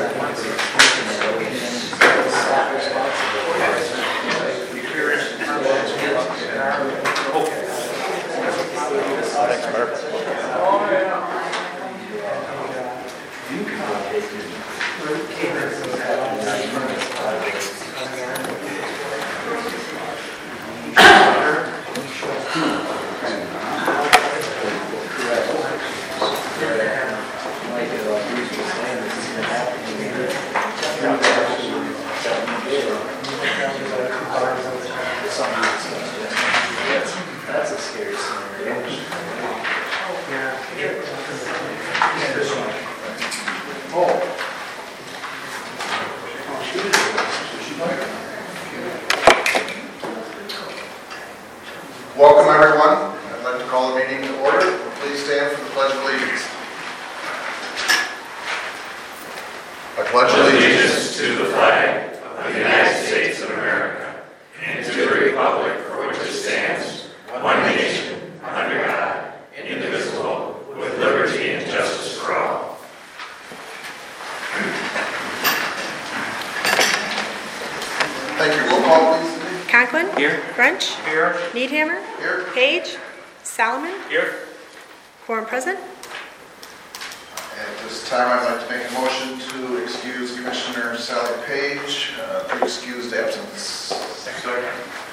That's a scary scenario. Welcome, everyone. I'd like to call the meeting to order. Please stand for the Pledge of Allegiance. I pledge allegiance to the flag of the United States of America and to the republic for which it stands, one nation, under God, indivisible, with liberty and justice for all. Thank you. Roll call, please. Conklin? Here. French? Here. Needhammer? Here. Page? Salomon? Here. Quorum present? At this time, I'd like to make a motion to excuse Commissioner Sally Page for excused absence. Second.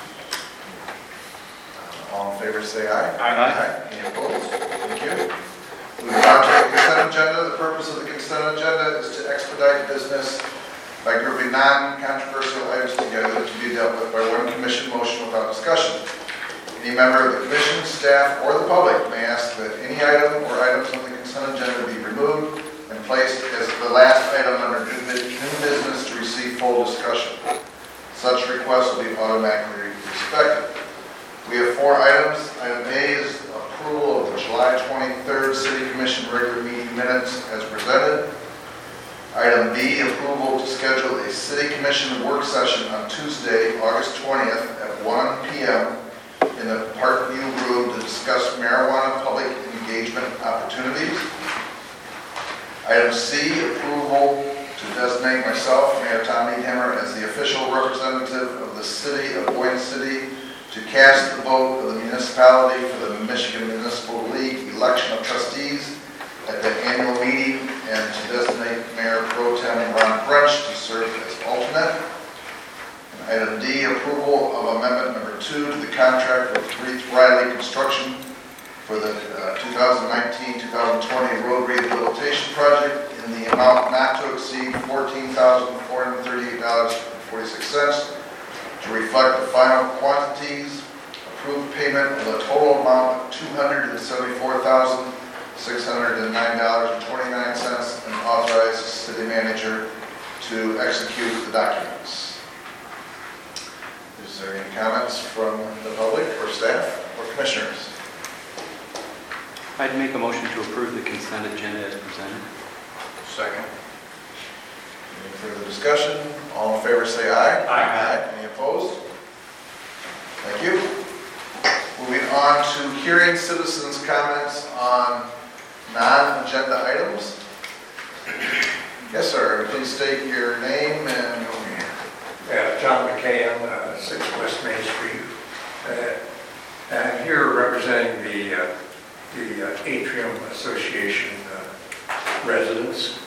All in favor, say aye. Aye. Any opposed? Thank you. Moving on to the consent agenda. The purpose of the consent agenda is to expedite business by grouping non-controversial items together to be dealt with by one commission motion without discussion. Any member of the commission, staff, or the public may ask that any item or items on the consent agenda be removed and placed as the last item under new business to receive full discussion. Such requests will be automatically respected. We have 4 items. Item A is approval of the July 23rd City Commission regular meeting minutes as presented. Item B, approval to schedule a City Commission work session on Tuesday, August 20th at 1 p.m. in the Parkview Room to discuss marijuana public engagement opportunities. Item C, approval to designate myself, Mayor Tom Needhammer, as the official representative of the City of Boyne City to cast the vote of the municipality for the Michigan Municipal League election of trustees at the annual meeting, and to designate Mayor Pro Tem Ron French to serve as alternate. And item D, approval of amendment number 2 to the contract with Reith Riley Construction for the 2019-2020 road rehabilitation project in the amount not to exceed $14,438.46 to reflect the final quantities, approved payment of the total amount of $274,609.29, and authorize the city manager to execute the documents. Is there any comments from the public or staff or commissioners? I'd make a motion to approve the consent agenda as presented. Second. Any further discussion? All in favor say aye. Aye. Any opposed? Thank you. Moving on to hearing citizens' comments on non-agenda items. Yes, sir. Please state your name and... John McKay, I'm 6 West Main Street. I'm here representing the Atrium Association residents.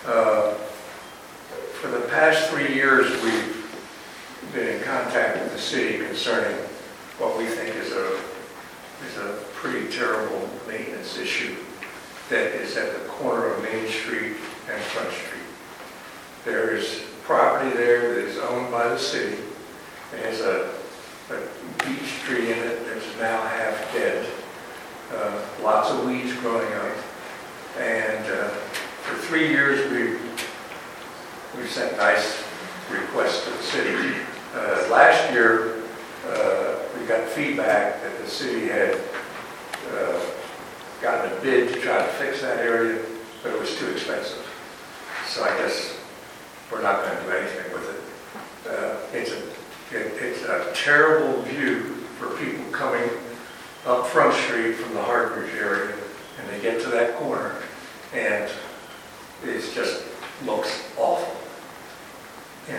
For the past 3 years, we've been in contact with the city concerning what we think is a pretty terrible maintenance issue that is at the corner of Main Street and Front Street. There is property there that is owned by the city. It has a beech tree in it that's now half dead. Lots of weeds growing up. And for 3 years, we've sent nice requests to the city. Last year, we got feedback that the city had gotten a bid to try to fix that area, but it was too expensive. So I guess we're not going to do anything with it. It's a terrible view for people coming up Front Street from the Hartbridge area, and they get to that corner, and it just looks awful.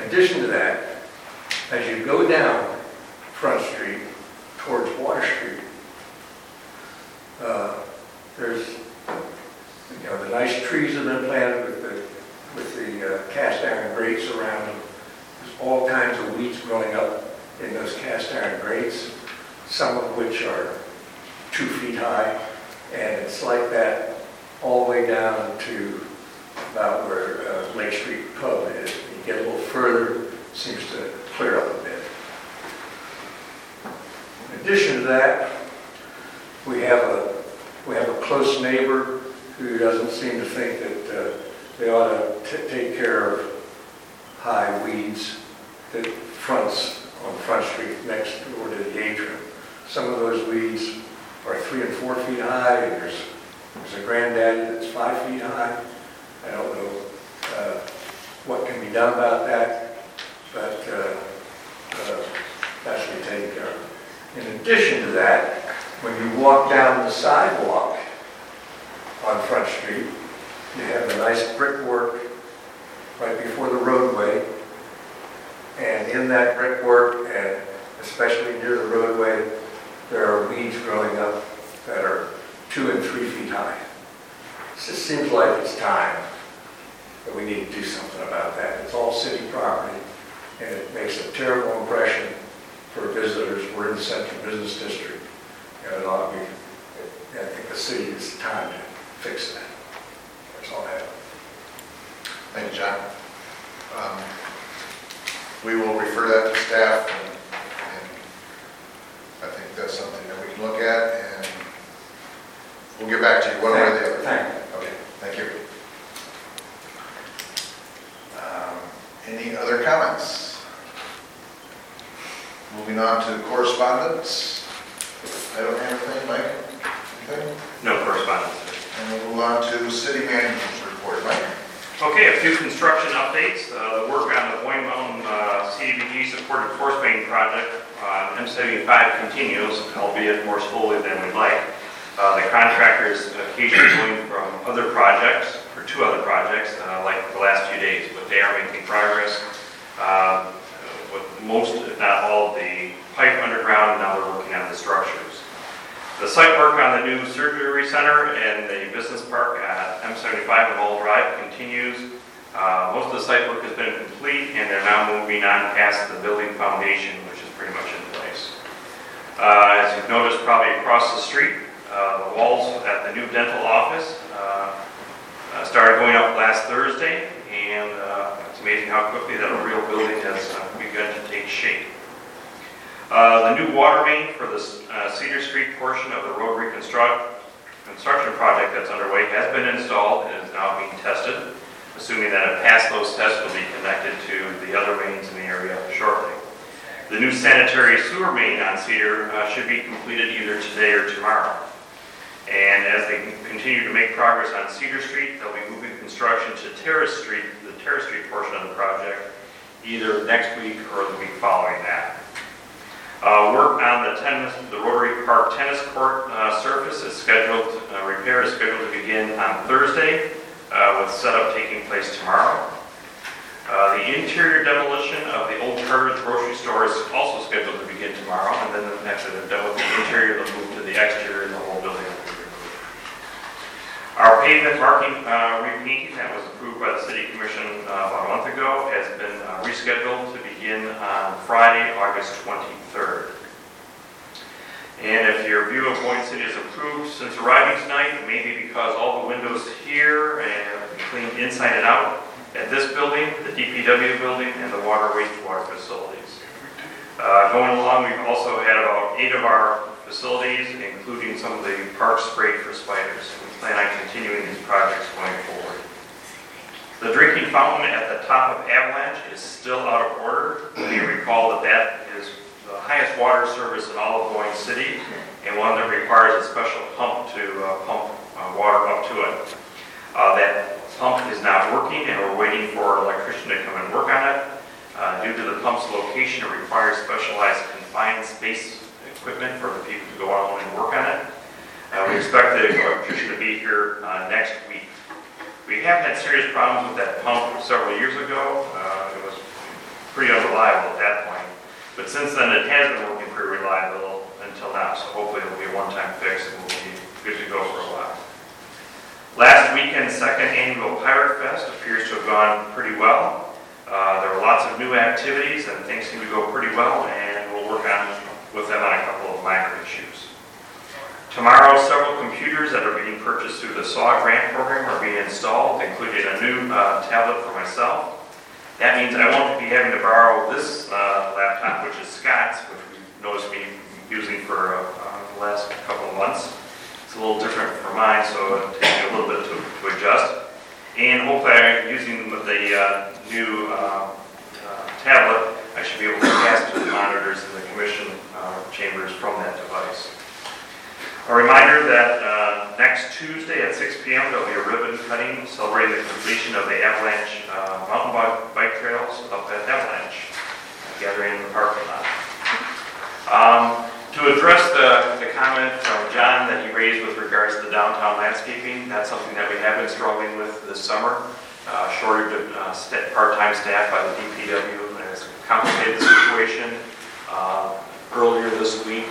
addition to that, as you go down Front Street towards Water Street, there's, the nice trees have been planted with the cast iron grates around them. There's all kinds of weeds growing up in those cast iron grates, some of which are 2 feet high, and it's like that all the way down to about where Lake Street Pub is. You get a little further, it seems to clear up a bit. In addition to that, we have a close neighbor who doesn't seem to think that they ought to take care of high weeds that fronts on Front Street next door to the atrium. Some of those weeds are 3 and 4 feet high, and there's a granddaddy that's 5 feet high. I don't know what can be done about that, but that should be taken care of. In addition to that, when you walk down the sidewalk on Front Street, you have the nice brickwork right before the roadway, and in that brickwork, and especially near the roadway, there are weeds growing up that are 2 and 3 feet high. It just seems like it's time that we need to do something about that. It's all city property, and it makes a terrible impression for visitors. We're in the Central Business District, and it ought to be, I think the city is time to fix that. That's all I have. Thank you, John. We will refer that to staff, and I think that's something that we can look at, and we'll get back to you one way or the other. Thank you. Okay, thank you. Any other comments? Moving on to correspondence. I don't have anything, Mike? Anything? No correspondence. And we'll move on to city manager's report. Mike? Okay, a few construction updates. The work on the Boyne Mountain CDBG supported force main project on M75 continues, albeit more slowly than we'd like. The contractor is occasionally going from other projects, or 2 other projects, like the last few days, but they are making progress with most, if not all, of the pipe underground, and now they're working on the structures. The site work on the new surgery center and the business park at M75 and Old Drive continues. Most of the site work has been complete, and they're now moving on past the building foundation, which is pretty much in place. As you've noticed probably across the street, the walls at the new dental office started going up last Thursday, and it's amazing how quickly that real building has begun to take shape. The new water main for the Cedar Street portion of the road construction project that's underway has been installed and is now being tested. Assuming that it passed those tests, will be connected to the other mains in the area shortly. The new sanitary sewer main on Cedar should be completed either today or tomorrow. And as they continue to make progress on Cedar Street, they'll be moving construction to Terrace Street, the Terrace Street portion of the project, either next week or the week following that. Work on the Rotary Park tennis court surface is scheduled, repair is scheduled to begin on Thursday, with setup taking place tomorrow. The interior demolition of the old Carter's grocery store is also scheduled to begin tomorrow, and then after they're done with the interior, they'll move to the exterior and the whole building will be removed. Our pavement marking repainting that was approved by the City Commission about a month ago has been rescheduled to begin on Friday, August 23rd. And if your view of Boyne City is improved since arriving tonight, maybe because all the windows here have been cleaned inside and out at this building, the DPW building, and the water wastewater facilities. Going along, we've also had about 8 of our facilities, including some of the parks sprayed for spiders. And we plan on continuing these projects going forward. The drinking fountain at the top of Avalanche is still out of order. You recall that is the highest water service in all of Boyne City, and one that requires a special pump to pump water up to it. That pump is not working, and we're waiting for an electrician to come and work on it. Due to the pump's location, it requires specialized confined space equipment for the people to go out and work on it. We expect the electrician to be here next week. We have had serious problems with that pump several years ago. It was pretty unreliable at that point. But since then, it has been working pretty reliable until now, so hopefully it'll be a one-time fix and we'll be good to go for a while. Last weekend's second annual Pirate Fest appears to have gone pretty well. There were lots of new activities and things seem to go pretty well, and we'll work with them on a couple of minor issues. Tomorrow, several computers that are being purchased through the SAW grant program are being installed, including a new tablet for myself. That means I won't be having to borrow this laptop, which is Scott's, which we've noticed me using for the last couple of months. It's a little different from mine, so it'll take me a little bit to adjust. And hopefully, using the new tablet, I should be able to cast to the monitors in the commission chambers from that device. A reminder that next Tuesday at 6 p.m. there will be a ribbon cutting celebrating the completion of the Avalanche mountain bike trails up at Avalanche, gathering in the parking lot. To address the comment from John that he raised with regards to the downtown landscaping, that's something that we have been struggling with this summer. Shortage of part-time staff by the DPW has complicated the situation. Earlier this week,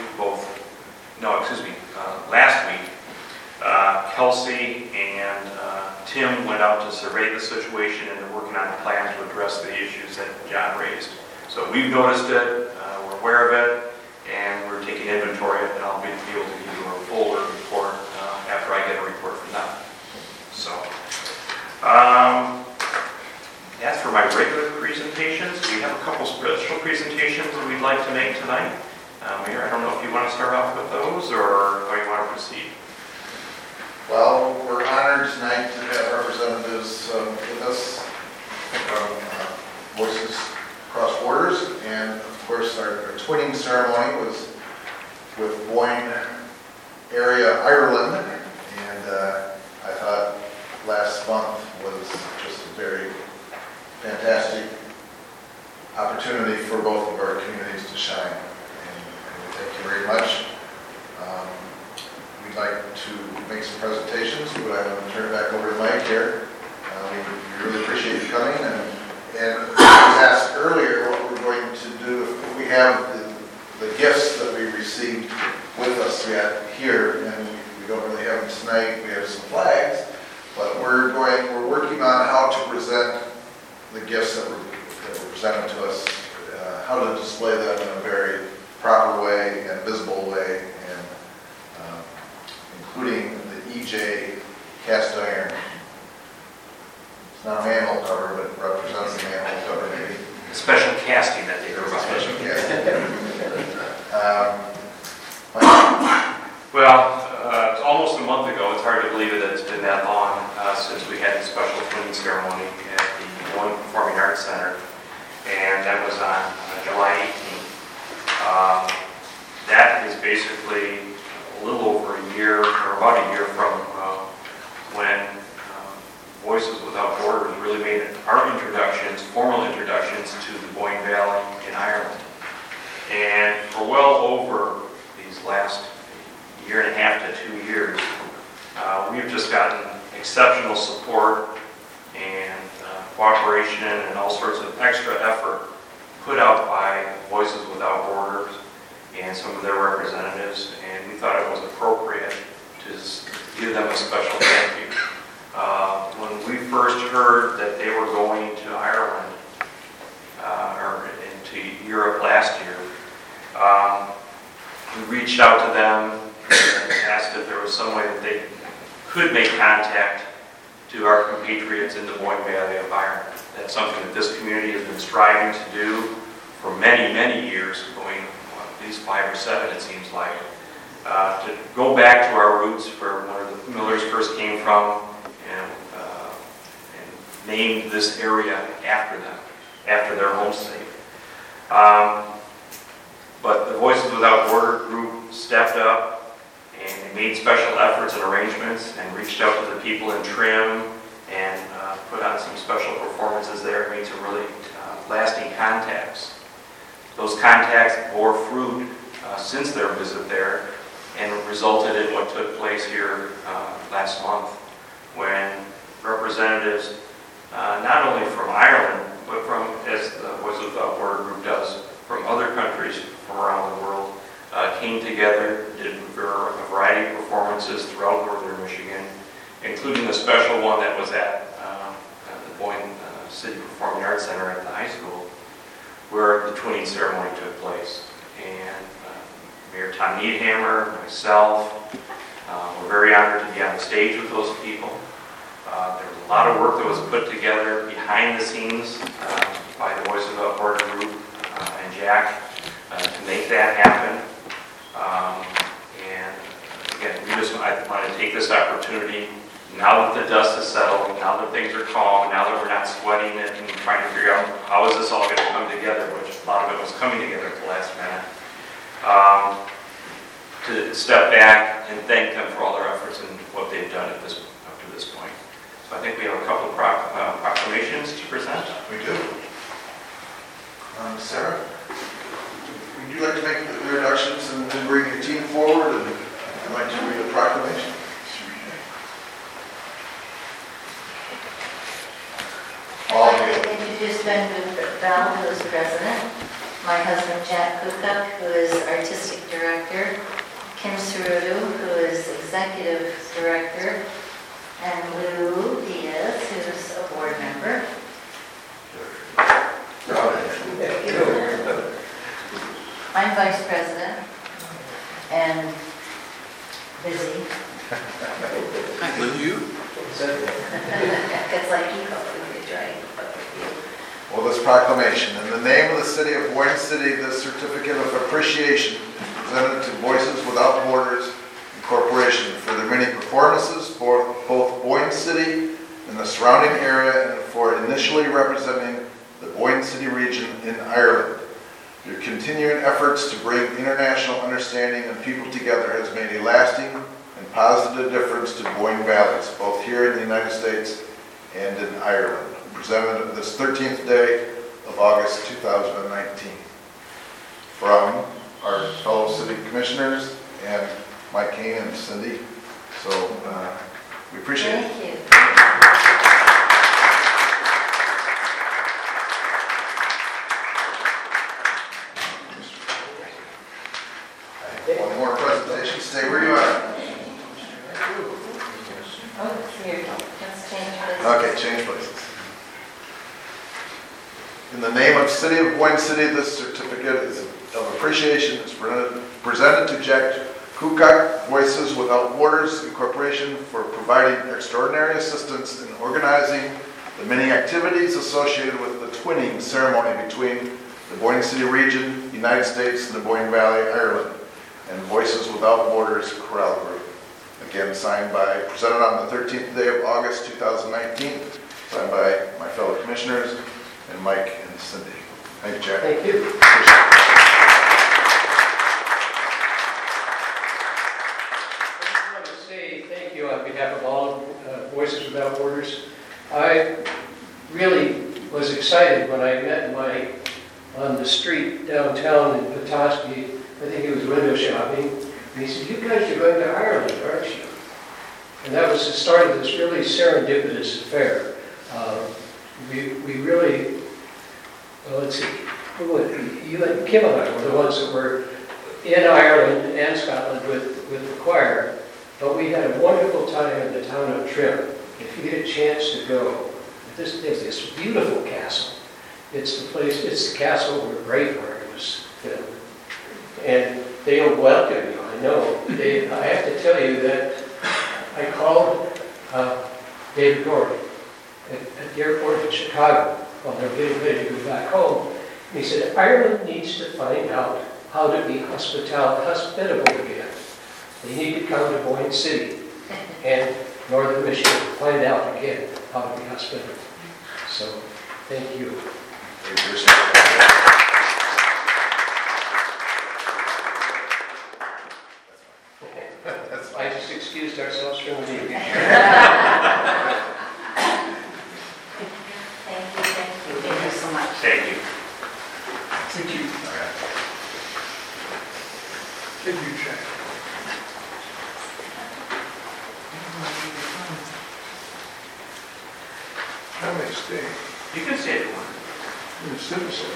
last week, Kelsey and Tim went out to survey the situation and they're working on a plan to address the issues that John raised. So we've noticed it, we're aware of it, and we're taking inventory of it, and I'll be able to give you a full report after I get a report from them. So, that's for my regular presentations. We have a couple special presentations that we'd like to make tonight. Mayor, I don't know if you want to start off with those or how you want to proceed. Well, we're honored tonight to have representatives with us from Voices Across Borders, and of course our twinning ceremony was with Boyne area Ireland, and I thought last month was just a very fantastic opportunity for both of our communities to shine. Thank you very much. We'd like to make some presentations, but I'm going to turn it back over to Mike here. We really appreciate you coming. And I was asked earlier what we're going to do if we have the gifts that we received with us yet here, and we don't really have them tonight. We have some flags, but we're working on how to present the gifts that were presented to us, how to display them in a very proper way and visible way, and including the EJ cast iron. It's not a manhole cover, but represents the manhole cover maybe. Special casting that they do. Special casting. Well, it's almost a month ago. It's hard to believe that it's been that long since we had the special twinning ceremony at the One Performing Arts Center, and that was on July 18th. That is basically a little over a year, or about a year from when Voices Without Borders really made our formal introductions to the Boyne Valley in Ireland. And for well over these last year and a half to 2 years, we've just gotten exceptional support and cooperation and all sorts of extra effort put out by Voices Without Borders and some of their representatives, and we thought it was appropriate to give them a special thank you. When we first heard that they were going to Ireland, or into Europe last year, we reached out to them and asked if there was some way that they could make contact to our compatriots in the Boyne Valley of Ireland. That's something that this community has been striving to do for many, many years, going at least 5 or 7 it seems like, to go back to our roots where the Millers first came from and named this area after them, after their home state. But the Voices Without Border group stepped up and they made special efforts and arrangements and reached out to the people in Trim and put on some special performances there and made some really lasting contacts. Those contacts bore fruit since their visit there and resulted in what took place here last month when representatives not only from Ireland but from, as the Voices Without including the special one that was at the Boyne City Performing Arts Center at the high school, where the twinning ceremony took place. And Mayor Tom Needhammer, myself, we're very honored to be on the stage with those people. There was a lot of work that was put together behind the scenes by the Voices Without Borders group and Jack to make that happen. And again, I want to take this opportunity, now that the dust has settled, now that things are calm, now that we're not sweating it and trying to figure out how is this all going to come together, which a lot of it was coming together at the last minute, to step back and thank them for all their efforts and what they've done up to this point. So I think we have a couple of proclamations to present. We do. Sarah, would you like to make the introductions and then bring your team forward, and I'd like to read a proclamation. I'd like to introduce Ben Bell, who is president, my husband Jack Kukuk, who is artistic director, Kim Surudu, who is executive director, and Lou Diaz, who is a board member. I'm vice president and busy. Will you? It's like you could try. Well, this proclamation, in the name of the city of Boyne City, this certificate of appreciation is presented to Voices Without Borders Corporation for their many performances for both Boyne City and the surrounding area, and for initially representing the Boyne City region in Ireland. Your continuing efforts to bring international understanding and people together has made a lasting and positive difference to Boyne Valleys, both here in the United States and in Ireland. Presented this 13th day of August 2019. From our fellow city commissioners and Mike Kane and Cindy. So we appreciate it. Thank you. One more presentation. Stay where you are. Oh, here, let's change this. Okay, change places. In the name of City of Boyne City, this certificate of appreciation is presented to Jack Kukuk, Voices Without Borders Incorporation, for providing extraordinary assistance in organizing the many activities associated with the twinning ceremony between the Boyne City region, United States, and the Boyne Valley, Ireland, and Voices Without Borders Chorale Group. Again, presented on the 13th day of August 2019, signed by my fellow commissioners and Mike and Cindy. Thank you, Jack. Thank you. I just want to say thank you on behalf of all of Voices Without Borders. I really was excited when I met Mike on the street downtown in Petoskey. I think he was window shopping. And he said, "You guys are going to Ireland, aren't you?" And that was the start of this really serendipitous affair. We really, well, let's see, you and Kim and I were the ones that were in Ireland and Scotland with the choir, but we had a wonderful time in the town of Trim. If you get a chance to go, there's this beautiful castle. It's the castle where Braveheart was filmed. And they will welcome you, I know. I have to tell you that I called David Gordon at the airport in Chicago while they were getting ready to go back home. And he said, Ireland needs to find out how to be hospitable again. They need to come to Boyne City and Northern Michigan to find out again how to be hospitable. So, thank you. I just excused ourselves from the meeting. Thank you so much. Thank you. Thank you. Thank you, Jack. I may stay. You can say it one. In the citizen.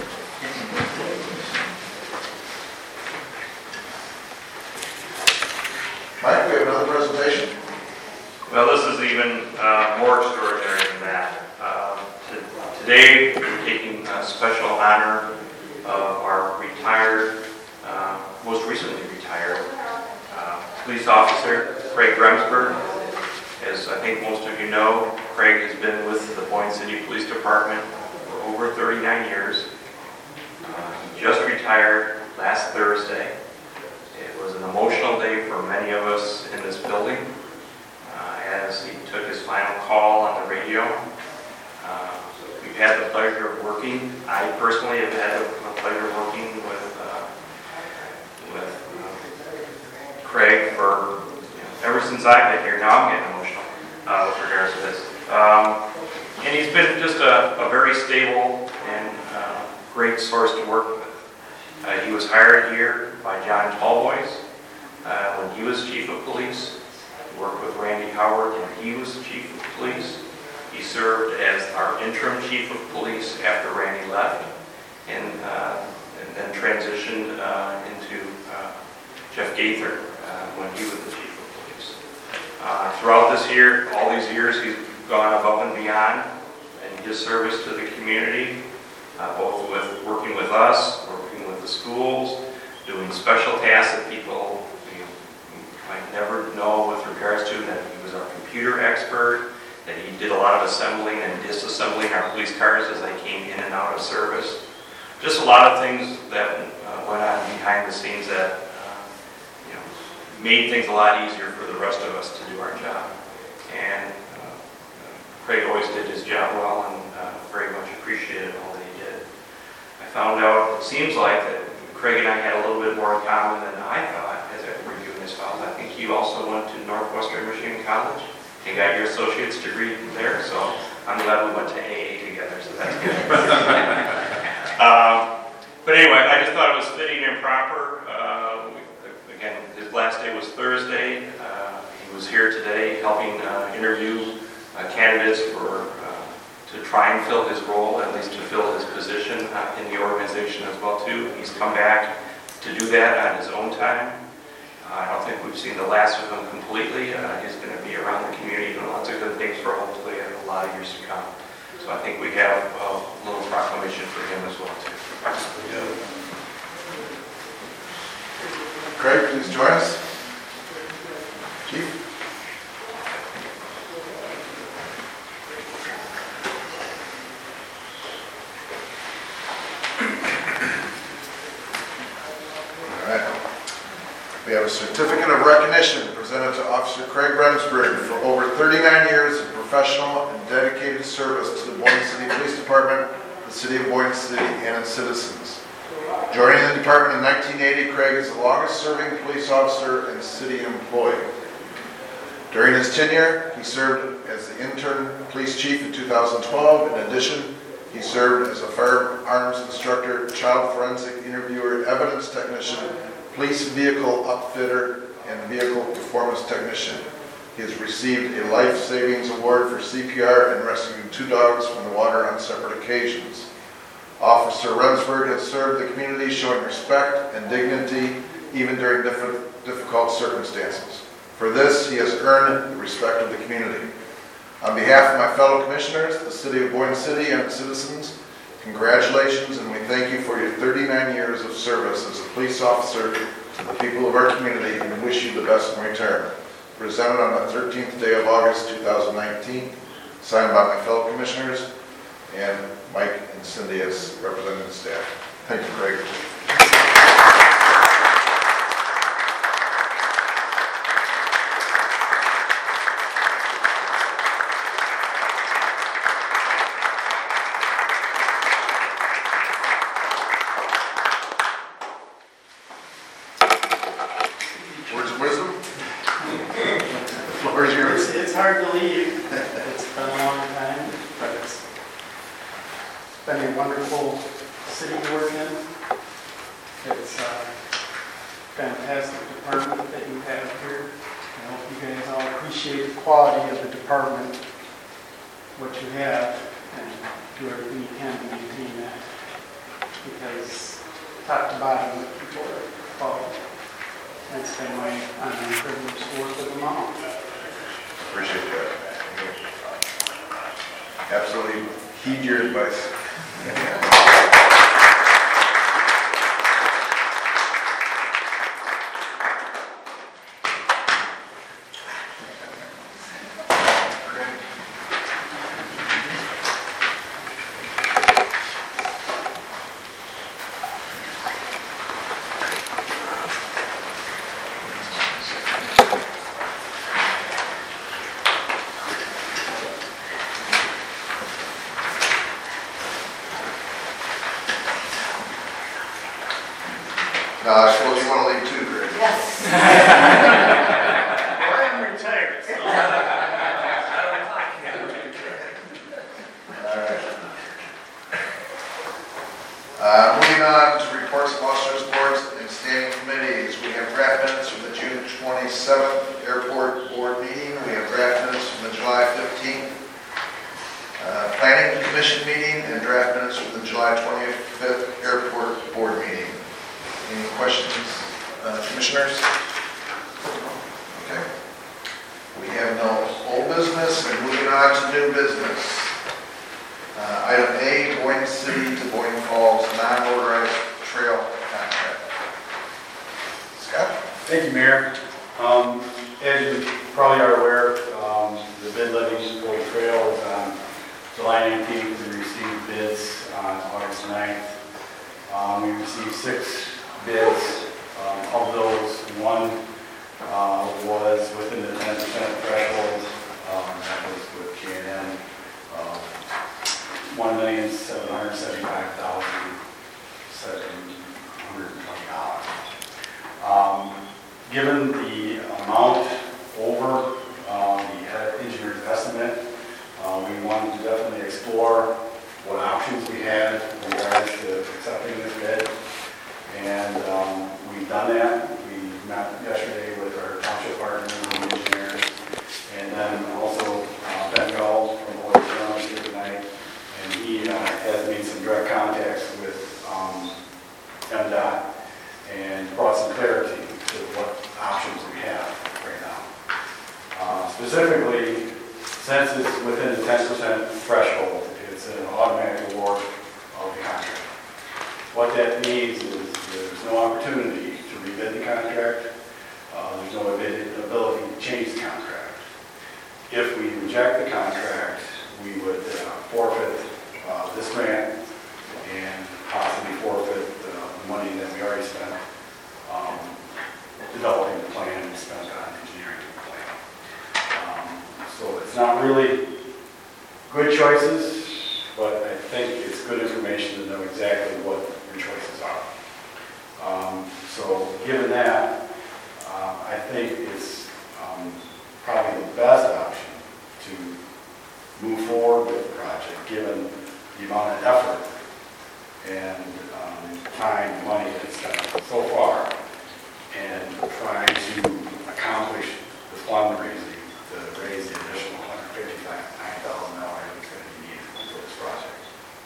Mike, we have another presentation. Well, this is even more extraordinary than that. Today, we're taking a special honor of our retired, most recently retired, police officer, Craig Remsburg. As I think most of you know, Craig has been with the Boyne City Police Department for over 39 years. He just retired last Thursday. It was an emotional day for many of us in this building as he took his final call on the radio. We've had the pleasure of working. I personally have had the pleasure of working with Craig for ever since I've been here. Now I'm getting emotional with regards to this. And he's been just a very stable and great source to work with. He was hired here by John Tallboys when he was chief of police. He worked with Randy Howard when he was chief of police. He served as our interim chief of police after Randy left, and then transitioned into Jeff Gaither when he was the chief of police. Throughout this year, all these years, he's gone above and beyond in his service to the community, both with working with us, working with the schools, doing special tasks that people might never know with regards to, that he was our computer expert, that he did a lot of assembling and disassembling our police cars as they came in and out of service. Just a lot of things that went on behind the scenes that made things a lot easier for the rest of us to do our job. And Craig always did his job well and very much appreciated all that he did. I found out, it seems like, that Craig and I had a little bit more in common than I thought as I reviewed his files. I think you also went to Northwestern Michigan College and got your associate's degree there, so I'm glad we went to AA together, so that's good. But anyway, I just thought it was fitting and proper. Again, his last day was Thursday. He was here today helping interview candidates to try and fill his role, at least to fill his position in the organization as well too. He's come back to do that on his own time. I don't think we've seen the last of him completely. He's going to be around the community doing lots of good things for hopefully a lot of years to come. So I think we have a little proclamation for him as well too. Craig, please join us. Chief. We have a certificate of recognition presented to Officer Craig Remsburg for over 39 years of professional and dedicated service to the Boyne City Police Department, the City of Boyne City, and its citizens. Joining the department in 1980, Craig is the longest-serving police officer and city employee. During his tenure, he served as the intern police chief in 2012. In addition, he served as a firearms instructor, child forensic interviewer, evidence technician, police vehicle upfitter, and vehicle performance technician. He has received a life savings award for CPR and rescuing 2 dogs from the water on separate occasions. Officer Remsburg has served the community showing respect and dignity even during difficult circumstances. For this, he has earned the respect of the community. On behalf of my fellow commissioners, the City of Boyne City, and its citizens, congratulations, and we thank you for your 39 years of service as a police officer to the people of our community, and wish you the best in return. Presented on the 13th day of August 2019, signed by my fellow commissioners and Mike and Cindy as representative staff. Thank you, Craig. Words of wisdom? The floor is yours. It's hard to leave. It's been a long time, but it's been a wonderful city to work in. It's a fantastic department that you have here. I hope you guys all appreciate the quality of the department, what you have, and do everything you can to maintain that. Because top to bottom, the people are quality. That's been my honor and privilege to work with them all. Appreciate that. Absolutely heed your advice. No, I suppose you want to leave too, Greg. Yes. Well, I'm retired, so. All right. Moving on to reports of officers, boards, and standing committees. We have draft minutes from the June 27th Airport Board meeting. We have draft minutes from the July 15th Planning Commission meeting, and draft minutes from the July 25th Airport Board meeting. Any questions, commissioners? Okay. We have no old business, and moving on to new business. Item A, Boyne City to Boyne Falls non-motorized trail contract. Scott? Thank you, Mayor. As you probably are aware, the bid letting for the trail is on July 19th. We received bids on August 9th. We received 6 bids. Of those, one was within the 10% threshold. That was with K&N. $1,755,720. Given the amount over the engineer's estimate, we wanted to definitely explore what options we had in regards to accepting this bid. And we've done that. We met yesterday with our township partners and engineers. And then also Ben Gall from Boyd Jones here tonight. And he has made some direct contacts with MDOT and brought some clarity to what options we have right now. Specifically, since it's within the 10% threshold, it's an automatic award of the contract. What that means is there's no opportunity to rebid the contract. There's no ability to change the contract. If we reject the contract, we would forfeit this grant and possibly forfeit the money that we already spent developing the plan and spent on engineering the plan. So it's not really good choices, but I think it's good information to know exactly what your choices are. So given that, I think it's probably the best option to move forward with the project, given the amount of effort and time and money that's spent so far, and trying to accomplish the fundraising to raise the additional $159,000 that's going to be needed for this project.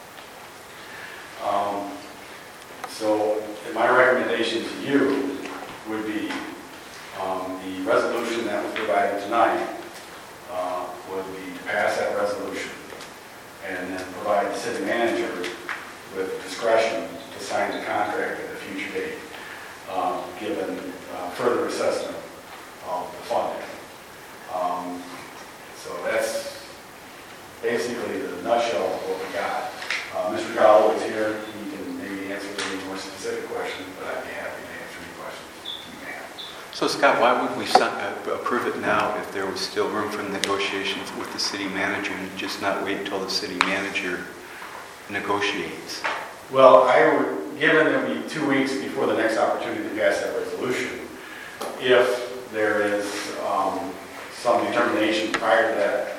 So my recommendation to you would be the resolution that was provided tonight would be to pass that resolution and then provide the city manager with discretion to sign the contract at a future date, given further assessment of the funding. So that's basically the nutshell of what we got. Mr. Gallo is here. He can maybe answer any more specific questions, but I'd be happy to answer any questions you may have. So Scott, why would we approve it now if there was still room for negotiations with the city manager and just not wait until the city manager negotiates? Well, given that we 2 weeks before the next opportunity to pass that resolution, if there is some determination prior to that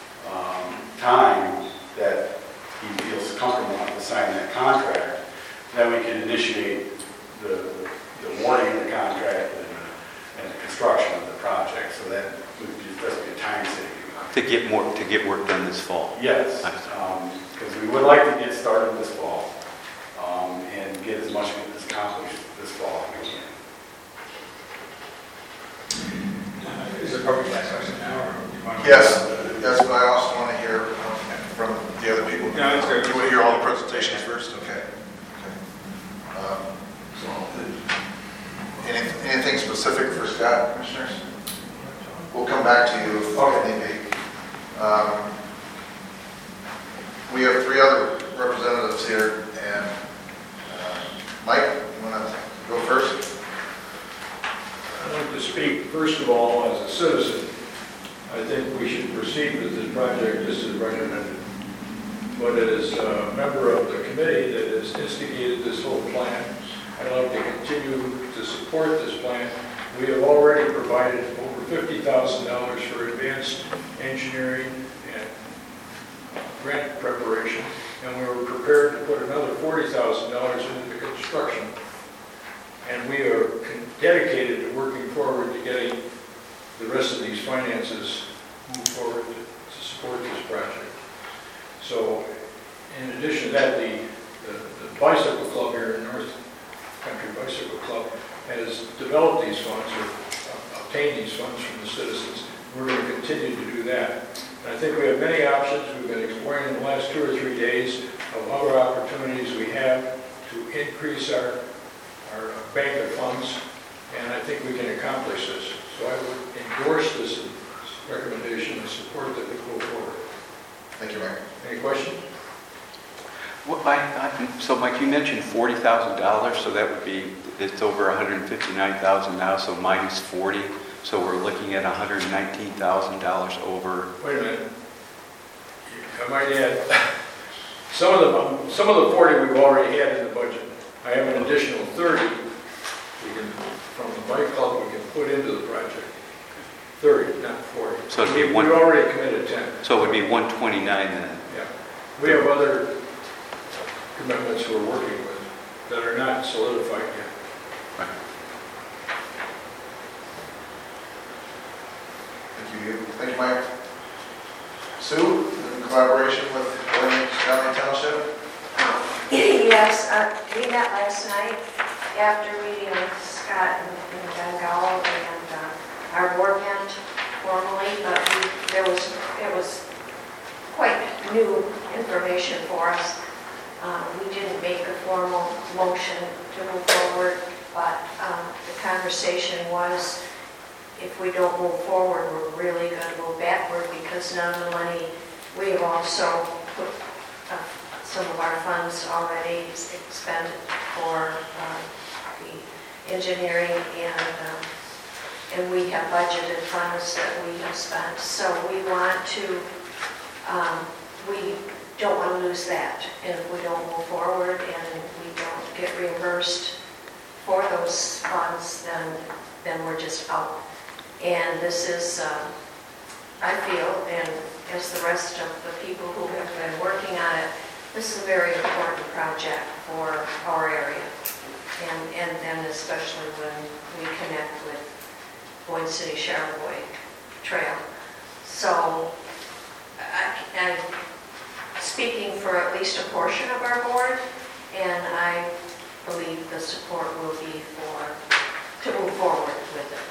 time that he feels comfortable enough to sign that contract, then we can initiate the awarding of the contract and the construction of the project. So that would just be a time saving. To get work done this fall? Yes, because we would like to get started this fall and get as much as accomplished this fall as we can. Is it appropriate to ask question now, or do you want to? Yes, that's you first, okay. So, anything specific for Scott, commissioners? We'll come back to you if need be. We have 3 other representatives here, and Mike, you want to go first? I'd like to speak, first of all, as a citizen. I think we should proceed with this project just as recommended. But as a member of the committee that has instigated this whole plan, I'd like to continue to support this plan. We have already provided over $50,000 for advanced engineering and grant preparation, and we were prepared to put another $40,000 into the construction. And we are dedicated to working forward to getting the rest of these finances moved forward to support this project. So, in addition to that, the bicycle club here in North Country Bicycle Club has developed these funds or obtained these funds from the citizens. We're going to continue to do that. And I think we have many options we've been exploring in the last 2 or 3 days of other opportunities we have to increase our bank of funds, and I think we can accomplish this. So I would endorse this recommendation and support that we go forward. Thank you, Mike. Any questions? Well, so Mike, you mentioned $40,000, so that would be, it's over $159,000 now, so minus 40, so we're looking at $119,000 over. Wait a minute. I might add, some of the 40 we've already had in the budget. I have an additional 30 from the bike club we can put into the project. 30, not 40. So it'd be we already committed 10. So it would be 129 then. Yeah. We have other commitments we're working with that are not solidified yet. Right. Thank you, Mike. Sue, in collaboration with Williams County Township? Yes, we met last night after meeting with Scott and Ben Gowell, and our board met formally, but it was quite new information for us. We didn't make a formal motion to move forward, but the conversation was, if we don't move forward, we're really going to move backward, because none of the money, we have also put some of our funds already expended for the engineering, and we have budgeted funds that we have spent. So we want to, we don't want to lose that. And if we don't move forward and we don't get reimbursed for those funds, then we're just out. And this is, I feel, and as the rest of the people who have been working on it, this is a very important project for our area, and then especially when we connect with Boyne City Charlevoix Trail. So I'm speaking for at least a portion of our board, and I believe the support will be to move forward with it.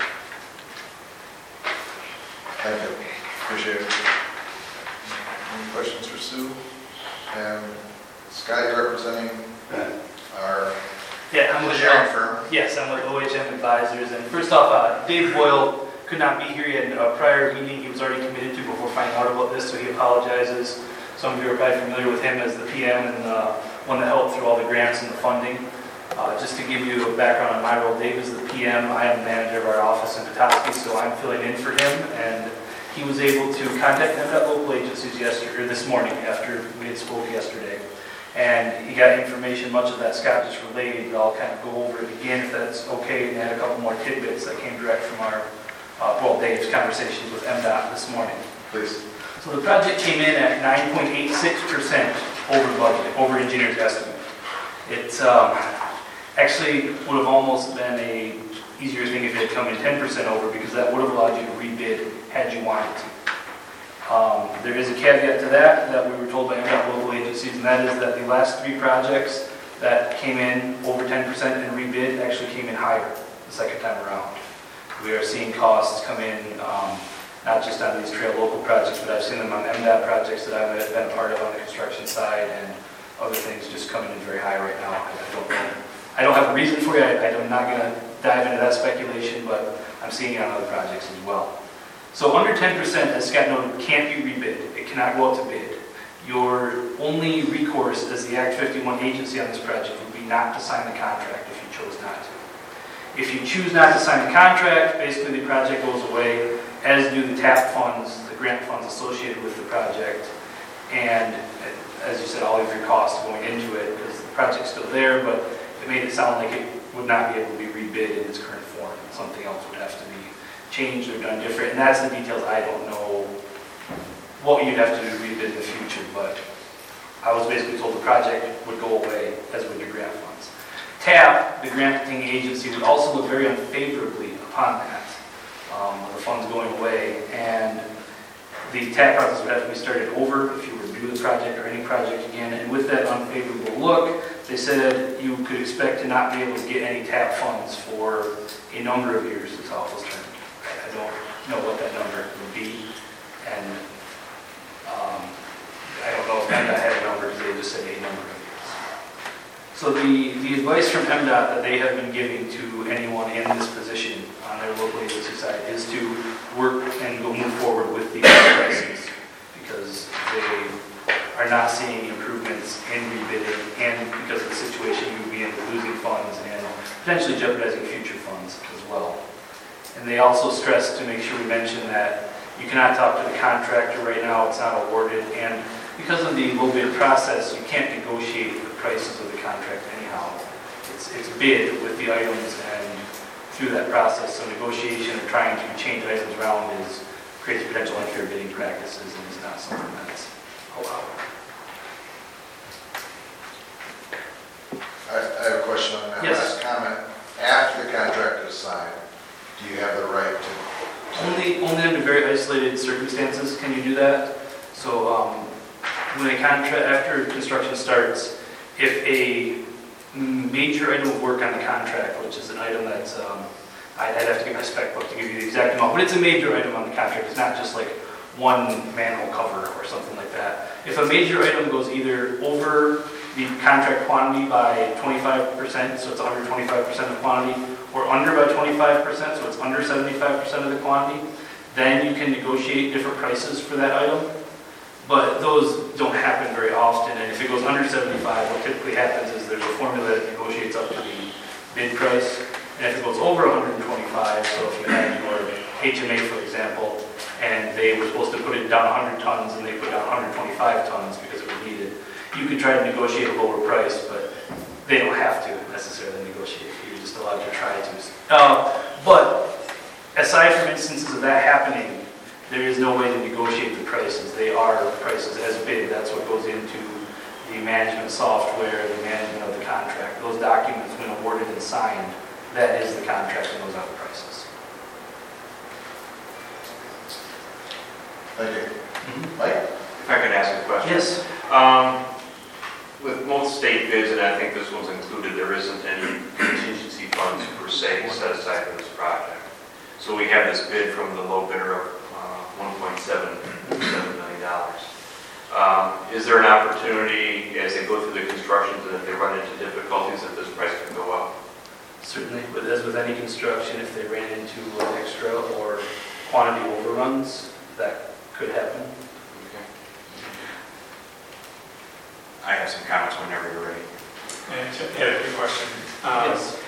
Thank you. Appreciate it. Any questions for Sue? And Scott, you're representing our I'm with engineering firm. Yes, I'm with OHM Advisors. And first off, Dave Boyle could not be here. He had a prior meeting he was already committed to before finding out about this, so he apologizes. Some of you are probably familiar with him as the PM and the one that helped through all the grants and the funding. Just to give you a background on my role, Dave is the PM. I am the manager of our office in Petoskey, so I'm filling in for him. And he was able to contact them at local agencies this morning after we had spoke yesterday. And he got information, much of that Scott just relayed, but I'll kind of go over it again if that's okay, and add a couple more tidbits that came direct from our, Dave's conversations with MDOT this morning. Please. So the project came in at 9.86% over budget, over engineer's estimate. It's actually would have almost been a easier thing if it had come in 10% over, because that would have allowed you to rebid had you wanted to. There is a caveat to that we were told by MDOT local agencies, and that is that the last 3 projects that came in over 10% and rebid actually came in higher the second time around. We are seeing costs come in, not just on these trail local projects, but I've seen them on MDOT projects that I've been a part of on the construction side, and other things just coming in very high right now. I don't know. I don't have a reason for you. I'm not going to dive into that speculation, but I'm seeing it on other projects as well. So under 10%, as Scott noted, can't be rebid. It cannot go out to bid. Your only recourse as the Act 51 agency on this project would be not to sign the contract if you chose not to. If you choose not to sign the contract, basically the project goes away, as do the TAP funds, the grant funds associated with the project, and as you said, all of your costs going into it, because the project's still there, but it made it sound like it would not be able to be rebid in its current form. Something else would have to be changed or done different, and that's the details. I don't know what you'd have to do to rebid in the future, but I was basically told the project would go away, as would your grant funds. TAP, the granting agency, would also look very unfavorably upon that, the funds going away, and the TAP process would have to be started over if you were to do the project or any project again, and with that unfavorable look, they said you could expect to not be able to get any TAP funds for a number of years, is how it was termed. I don't know what that number would be, and I don't know if MDOT had a number, because they just said a number of years. So the advice from MDOT that they have been giving to anyone in this position on their local agency side is to work and go move forward with these prices, because they are not seeing improvements in rebidding, and because of the situation you would be in with losing funds and potentially jeopardizing future funds as well. And they also stressed to make sure we mention that you cannot talk to the contractor right now, it's not awarded, and because of the low bid process, you can't negotiate the prices of the contract anyhow. It's bid with the items and through that process, so negotiation or trying to change items around creates potential unfair bidding practices and is not something that's allowed. I have a question on that Yes. last comment. After the contract is signed, do you have the right to? Only under very isolated circumstances can you do that. So when a contract, after construction starts, if a major item of work on the contract, which is an item that's, I'd have to get my spec book to give you the exact amount, but it's a major item on the contract. It's not just like one manhole cover or something like that. If a major item goes either over the contract quantity by 25%, so it's 125% of quantity, or under by 25%, so it's under 75% of the quantity, then you can negotiate different prices for that item. But those don't happen very often, and if it goes under 75, what typically happens is there's a formula that negotiates up to the bid price, and if it goes over 125, so if you had your HMA, for example, and they were supposed to put it down 100 tons, and they put down 125 tons because it was needed, you could try to negotiate a lower price, but they don't have to necessarily negotiate. You're just allowed to try to. But aside from instances of that happening, there is no way to negotiate the prices. They are prices as bid. That's what goes into the management software, the management of the contract. Those documents, when awarded and signed, that is the contract and those are the prices. Thank you. Mike? If I could ask a question. Yes. With most state bids, and I think this one's included, there isn't any contingency funds per se set aside for this project. So we have this bid from the low bidder of $1.7 million. Is there an opportunity as they go through the construction that if they run into difficulties that this price can go up? Certainly, but as with any construction, if they ran into extra or quantity overruns, that could happen. Okay. I have some comments whenever you're ready. And I had a quick question. Yes.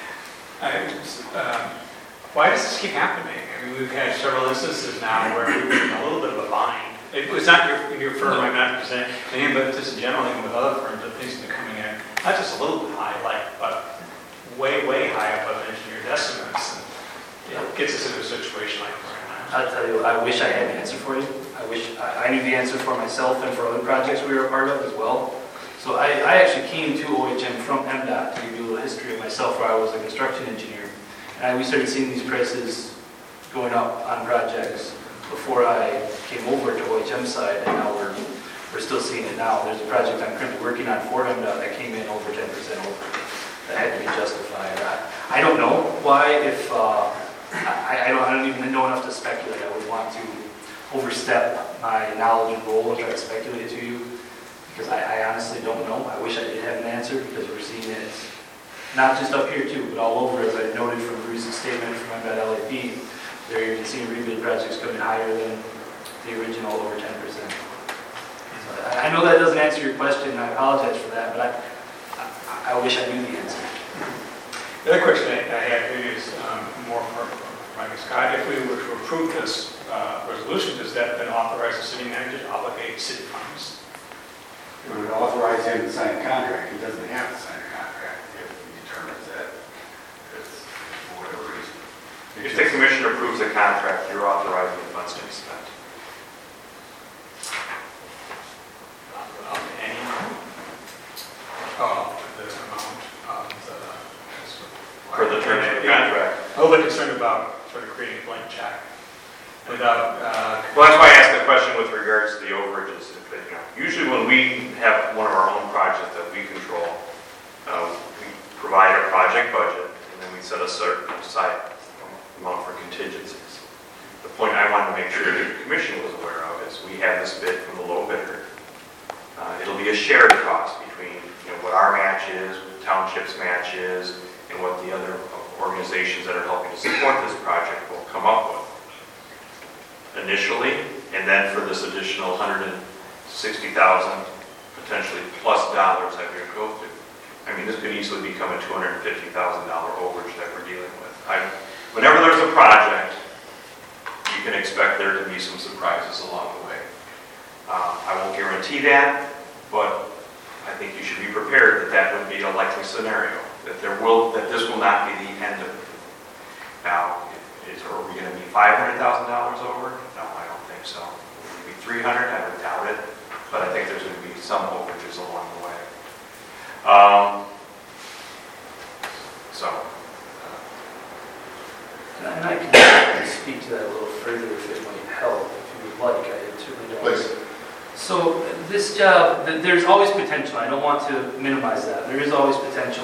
Why does this keep happening? I mean, we've had several instances now where we've been in a little bit of a bind. It was not your firm, I'm not presenting anything, but just in general, even with other firms, that things have been coming in, not just a little bit high, but way, way high above engineered estimates. And it gets us into a situation like we're in now. I'll tell you, I wish I had an answer for you. I wish I knew the answer for myself and for other projects we were a part of as well. So I actually came to OHM from MDOT to give you a little history of myself, where I was a construction engineer. And we started seeing these prices going up on projects before I came over to OHM side, and now we're still seeing it now. There's a project I'm currently working on for MDOT that came in over 10% over. That had to be justified. I don't know why. If I don't even know enough to speculate. I would want to overstep my knowledge and role and try to speculate it to you, Because I honestly don't know. I wish I did have an answer because we're seeing it not just up here too, but all over, as I noted from Bruce's statement from MDOT LAP. They're even seeing rebid projects coming higher than the original over 10%. So I know that doesn't answer your question, and I apologize for that, but I wish I knew the answer. The other question I had for you is more for Mike and Scott. If we were to approve this resolution, does that then authorize the city manager to obligate city funds? It would authorize him to sign a contract. He doesn't have to sign a contract if he determines that it's for whatever reason. If the commission approves a contract, you're authorizing the funds to be spent. Any amount of the amount of the... For the terms of the contract. A little bit concerned about sort of creating a blank check without... Well, that's why I asked the question with regards to the overages. Usually when we have one of our own projects that we control, we provide a project budget, and then we set a certain aside amount for contingencies. The point I wanted to make sure the commission was aware of is we have this bid from the low bidder. It'll be a shared cost between what our match is, what the township's match is, and what the other organizations that are helping to support this project will come up with initially, and then for this additional $160,000 potentially plus dollars that we're going to go through. I mean, this could easily become a $250,000 overage that we're dealing with. Whenever there's a project, you can expect there to be some surprises along the way. I won't guarantee that, but I think you should be prepared that that would be a likely scenario, that this will not be the end of it. Now, are we going to be $500,000 over? No, I don't think so. Will it be $300,000? I would doubt it, but I think there's going to be some overages along the way. And I can speak to that a little further if it might help, if you would like. I certainly don't. Please. So this job, there's always potential. I don't want to minimize that. There is always potential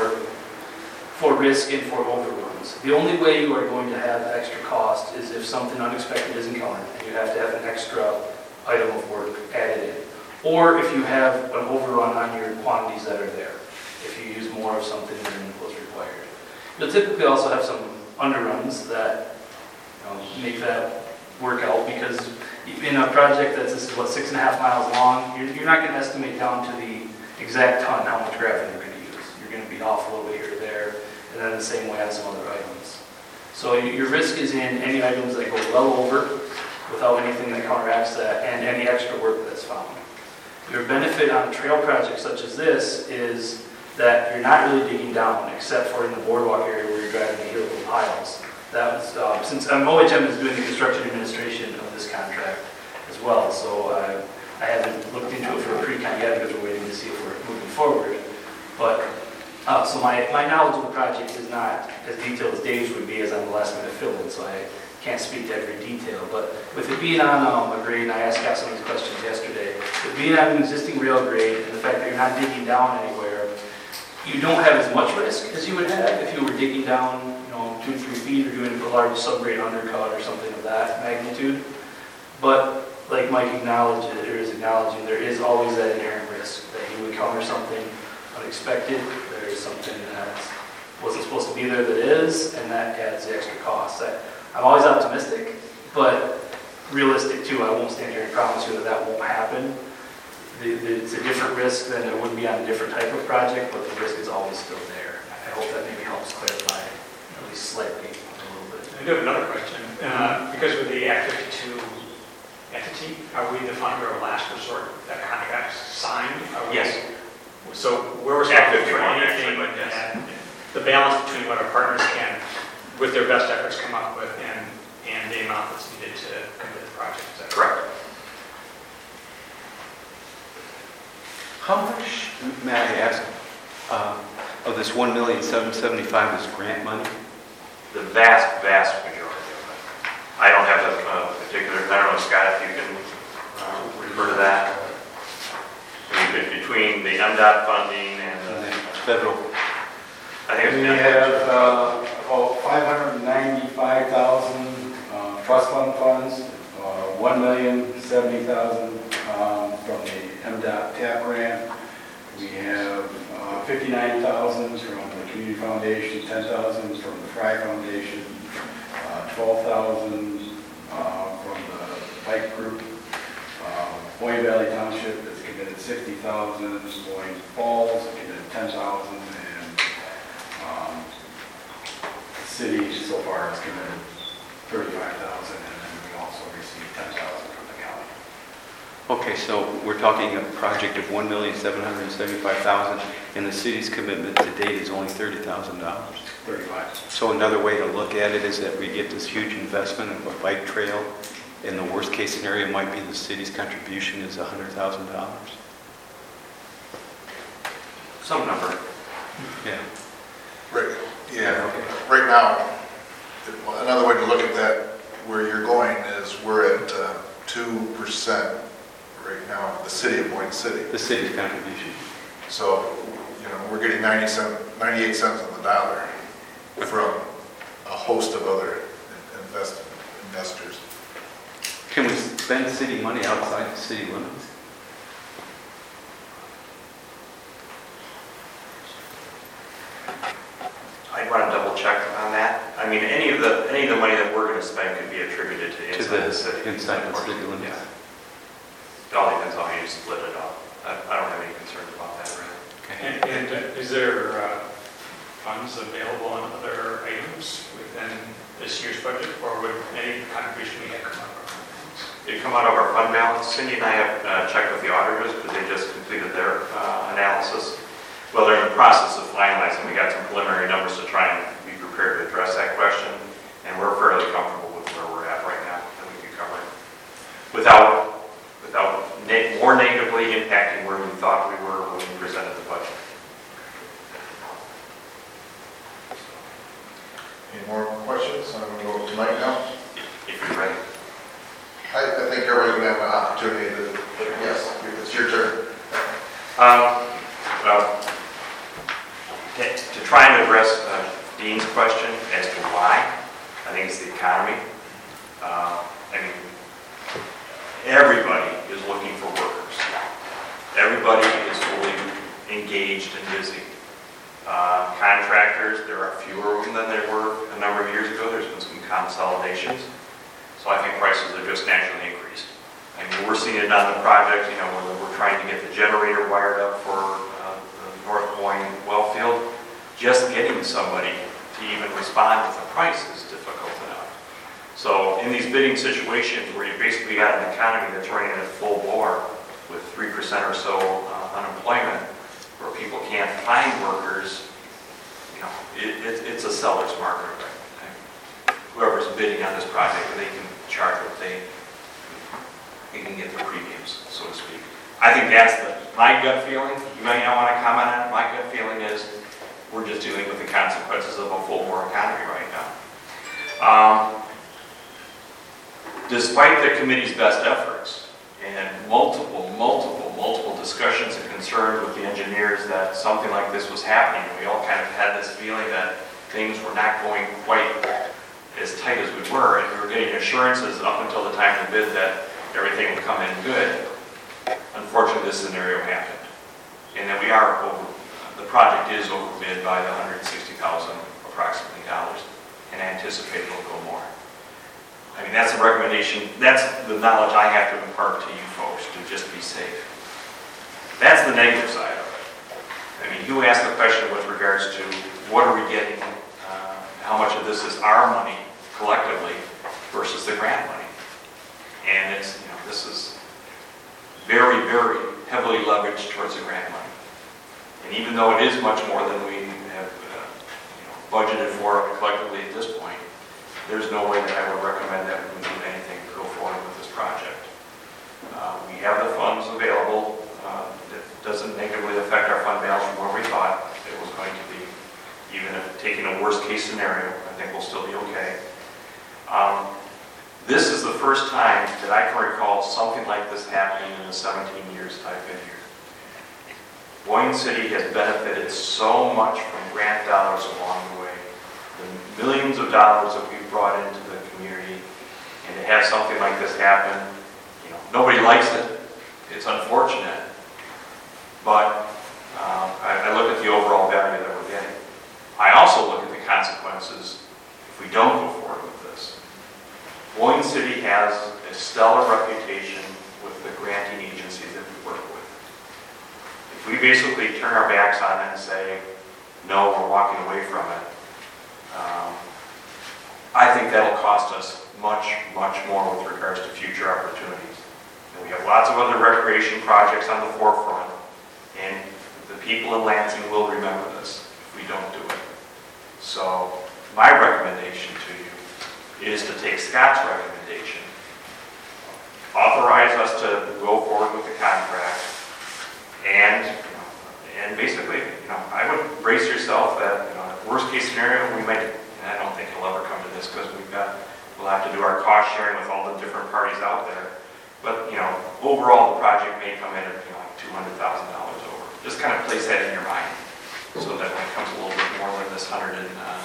for risk and for overruns. The only way you are going to have extra cost is if something unexpected is encountered and you have to have an extra item of work added in. Or if you have an overrun on your quantities that are there, if you use more of something than was required. You'll typically also have some underruns that make that work out, because in a project that's 6.5 miles long, you're not going to estimate down to the exact ton how much gravel you're going to use. You're going to be off a little bit here or there, and then the same way on some other items. So your risk is in any items that go well over without anything that counteracts that, and any extra work that's found. Your benefit on a trail project such as this is that you're not really digging down, except for in the boardwalk area where you're driving the little piles. That was, since OHM is doing the construction administration of this contract as well, so I haven't looked into it for a pre-con yet because we're waiting to see if we're moving forward. But so my knowledge of the project is not as detailed as Dave's would be, as I'm the last minute fill-in, so I can't speak to every detail. But with it being on a grade, and I asked Scott some of these questions yesterday, with being on an existing rail grade and the fact that you're not digging down anywhere, you don't have as much risk as you would have if you were digging down 2 or 3 feet or doing a large subgrade undercut or something of that magnitude. But like Mike acknowledged, there is always that inherent risk that you encounter something unexpected. There is something that wasn't supposed to be there that is, and that adds the extra cost. I'm always optimistic, but realistic too. I won't stand here and promise you that won't happen. It's a different risk than it would be on a different type of project, but the risk is always still there. I hope that maybe helps clarify at least slightly a little bit. I do have another question. Because with the Act 52 entity, are we the funder of last resort that contract signed? Yes. So we're responsible for anything that the balance between what our partners can, with their best efforts, come up with and the amount that's needed to complete the project. Is that Correct. How much, may I ask, of this $1,775,000 is grant money? The vast majority of it. I don't have the particular, I don't know, Scott, if you can refer to that. I mean, between the MDOT funding and the federal. I think it's we have about $595,000 trust fund funds, $1,070,000 from the MDOT TAP grant. We have $59,000 from the Community Foundation, $10,000 from the Fry Foundation, $12,000 from the Pike Group. Boyne Valley Township has committed $60,000, Boyne Falls has committed $10,000, and the city so far has committed $35,000, and then we also received $10,000 from the county. Okay, so we're talking a project of $1,775,000, and the city's commitment to date is only $30,000. 35. So another way to look at it is that we get this huge investment of a bike trail, and the worst case scenario might be the city's contribution is $100,000. Some number. Yeah. Right, yeah, right now, another way to look at that, where you're going is we're at 2% right now, the city of Boyne City. The city's contribution. So, we're getting 98 cents on the dollar from a host of other investors. Can we spend city money outside the city limits? I'd want to double check on that. I mean, any of the money that we're going to spend could be attributed to inside the city. Inside the city limits. Yeah. It all depends on how you split it up. I don't have any concerns about that, really. Okay. And is there funds available on other items within this year's budget, or would any contribution we have come out of our fund balance? It come out of our fund balance. Cindy and I have checked with the auditors because they just completed their analysis. Well, they're in the process of finalizing. We got some preliminary numbers to try and be prepared to address that question, and we're fairly comfortable with where we're at right now, and we can cover it without more negatively impacting where we thought we were when we presented the budget. Any more questions? I'm going to go to Mike now. If you're ready. I think everybody's going to have an opportunity to, yes, it's your turn. Well, to try and address Dean's question as to why, I think it's the economy. I mean, everybody is looking for workers. Everybody is fully engaged and busy. Contractors, there are fewer of them than there were a number of years ago. There's been some consolidations. So I think prices have just naturally increased. I mean, we're seeing it on the project, where we're trying to get the generator wired up for the North Boyne well field. Just getting somebody to even respond to the price is difficult enough. So in these bidding situations where you basically got an economy that's running at full bore with 3% or so unemployment, where people can't find workers, it's a seller's market. Right? Whoever's bidding on this project, they can charge what they can get the premiums, so to speak. I think that's my gut feeling. You may not want to comment on it. My gut feeling is we're just dealing with the consequences of a full bore economy right now. Despite the committee's best efforts and multiple discussions and concerns with the engineers that something like this was happening, we all kind of had this feeling that things were not going quite as tight as we were, and we were getting assurances up until the time of the bid that everything would come in good. Unfortunately, this scenario happened, and that the project is overbid by the $160,000 approximately dollars, and I anticipate it'll go more. I mean, that's a recommendation. That's the knowledge I have to impart to you folks, to just be safe. That's the negative side of it. I mean, you asked the question with regards to what are we getting, how much of this is our money collectively versus the grant money. And it's, this is very, very heavily leveraged towards the grant money. And even though it is much more than we have budgeted for collectively at this point, there's no way that I would recommend that we do anything to go forward with this project. We have the funds available. It doesn't negatively affect our fund balance from where we thought it was going to be. Even if taking a worst case scenario, I think we'll still be okay. This is the first time that I can recall something like this happening in the 17 years that I've been here. Boyne City has benefited so much from grant dollars along the way. The millions of dollars that we've brought into the community, and to have something like this happen, nobody likes it. It's unfortunate, But I look at the overall value that we're getting. I also look at the consequences if we don't go forward with this. Boyne City has a stellar reputation with the granting agencies that we work with. If we basically turn our backs on it and say, no, we're walking away from it, I think that'll cost us much, much more with regards to future opportunities. And we have lots of other recreation projects on the forefront, and the people in Lansing will remember this if we don't do it. So my recommendation to you is to take Scott's recommendation, authorize us to go forward with the contract, and basically, I would brace yourself that, worst case scenario, we might, and I don't think it'll ever come to this because we'll have to do our cost sharing with all the different parties out there. But, overall, the project may come in at, like $200,000 over. Just kind of place that in your mind so that when it comes a little bit more than this $160,000,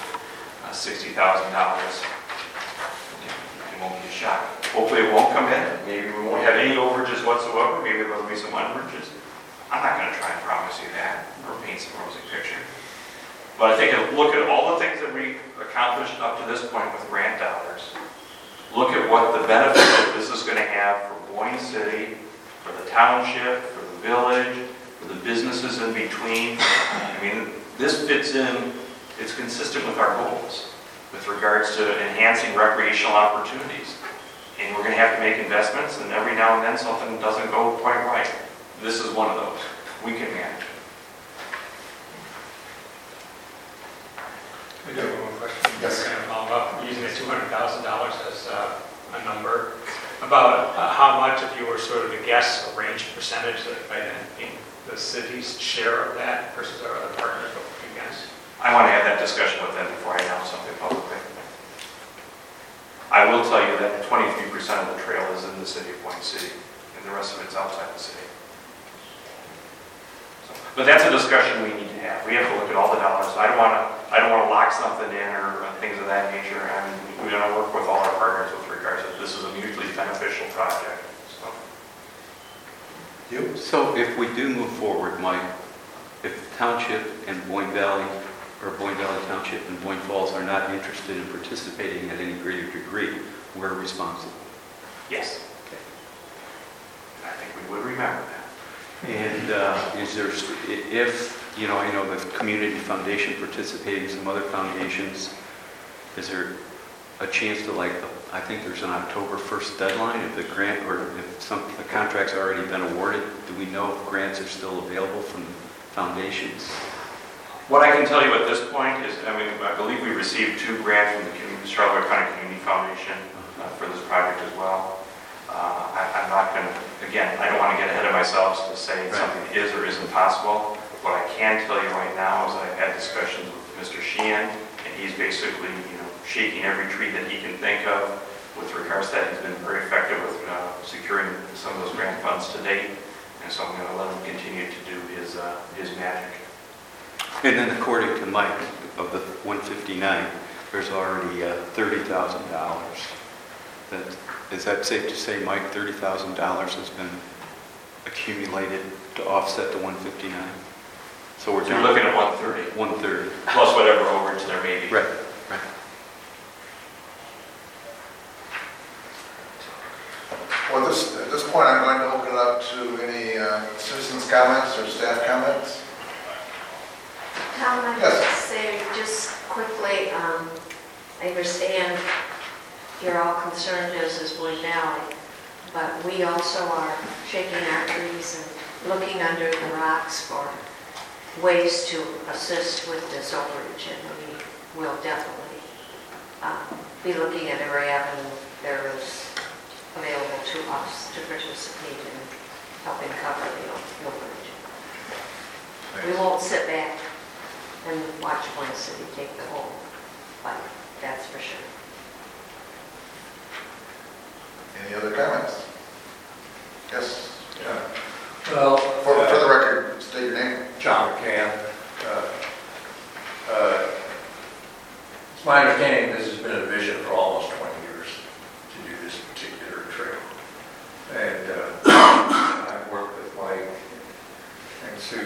it won't be a shock. Hopefully it won't come in. Maybe we won't have any overages whatsoever. Maybe there'll be some underages. I'm not going to try and promise you that or paint some rosy picture. But I think look at all the things that we accomplished up to this point with grant dollars. Look at what the benefits that this is going to have for Boyne City, for the township, for the village, for the businesses in between. I mean, this fits in, it's consistent with our goals with regards to enhancing recreational opportunities. And we're going to have to make investments, and every now and then something doesn't go quite right. This is one of those. We can manage it. I do have one more question. Yes. Kind of follow up, using the $200,000 as a number, about how much, if you were sort of to guess, a range percentage that might be the city's share of that versus our other partners, what would you guess? I want to have that discussion with them before I announce something publicly. I will tell you that 23% of the trail is in the city of Boyne City, and the rest of it's outside the city. But that's a discussion we need to have. We have to look at all the dollars. I don't want to lock something in or things of that nature. I mean, we're going to work with all our partners with regards to this is a mutually beneficial project. So if we do move forward, Mike, if Township and Boyne Valley, or Boyne Valley Township and Boyne Falls are not interested in participating at any greater degree, we're responsible. Yes. Okay. I think we would remember that. And is there, if, I know the Community Foundation participating, some other foundations, is there a chance to I think there's an October 1st deadline if the grant, or if the contract's already been awarded, do we know if grants are still available from foundations? What I can tell you at this point is, I believe we received 2 grants from the Charlotte County Community Foundation for this project as well. I'm not going to, again, I don't want to get ahead of myself to say something is or isn't possible. What I can tell you right now is I've had discussions with Mr. Sheehan, and he's basically, shaking every tree that he can think of with regards to that. He's been very effective with securing some of those grant funds to date, and so I'm going to let him continue to do his magic. And then according to Mike, of the 159, there's already $30,000. Is that safe to say, Mike, $30,000 has been accumulated to offset the 159? So we're You're looking at 130. 130. Plus whatever overage there may be. Right. Well, at this point, I'm going to open it up to any citizens' comments or staff comments. Tom, I Yes. would say just quickly, I understand you're all concerned as is Boyne Valley, but we also are shaking our trees and looking under the rocks for ways to assist with this overage, and we will definitely be looking at every avenue there is available to us to participate in helping cover the overage. We won't sit back and watch Boyne City take the whole fight, that's for sure. Any other comments? Yes? Yeah. Well, For the record, state your name. John McCann. It's my understanding this has been a vision for almost 20 years to do this particular trail. And I've worked with Mike and Sue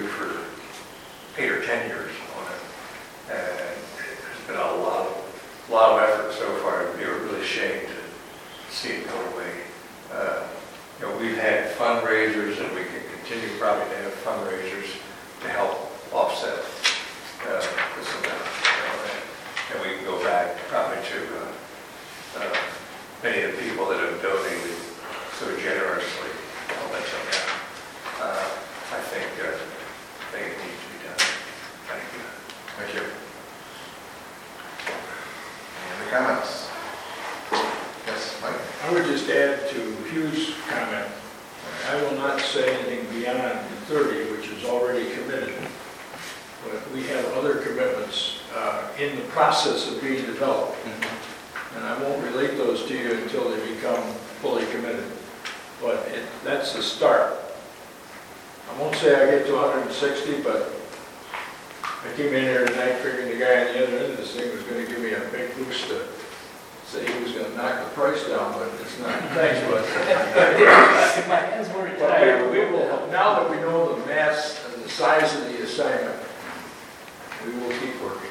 confused comment. I will not say anything beyond the 30, which is already committed. But we have other commitments in the process of being developed. And I won't relate those to you until they become fully committed. But that's the start. I won't say I get to 160, but I came in here tonight figuring the guy on the other end of this thing was going to give me a big boost to say he was going to knock the price down, but it's not. Thanks, bud. If my hands weren't But tired, we will, now that we know the mass and the size of the assignment, we will keep working.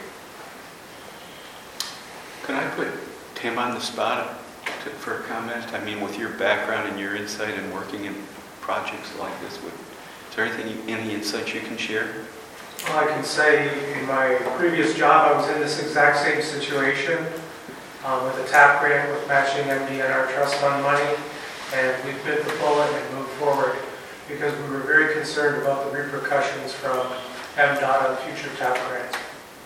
Can I put Tim on the spot for a comment? I mean, with your background and your insight in working in projects like this, is there any insights you can share? Well, I can say in my previous job, I was in this exact same situation with a TAP grant with matching MDNR trust fund money, and we bit the bullet and moved forward because we were very concerned about the repercussions from MDOT on future TAP grants.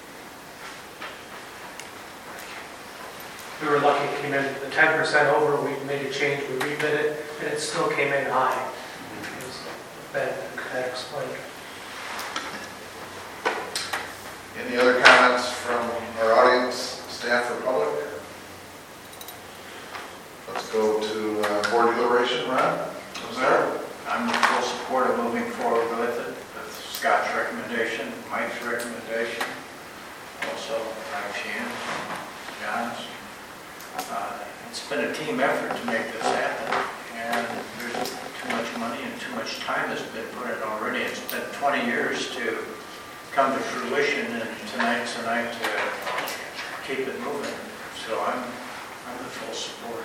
We were lucky it came in the 10% over. We made a change, we rebid it, and it still came in high. It was that explained. Any other comments from our audience, staff, or public? Let's go to board deliberation. Ron? I'm in full support of moving forward with it, with Scott's recommendation, Mike's recommendation, also Sheehan, John's. It's been a team effort to make this happen, and there's too much money and too much time has been put in already. It's been 20 years to come to fruition, and tonight's the night to keep it moving. So I'm in full support.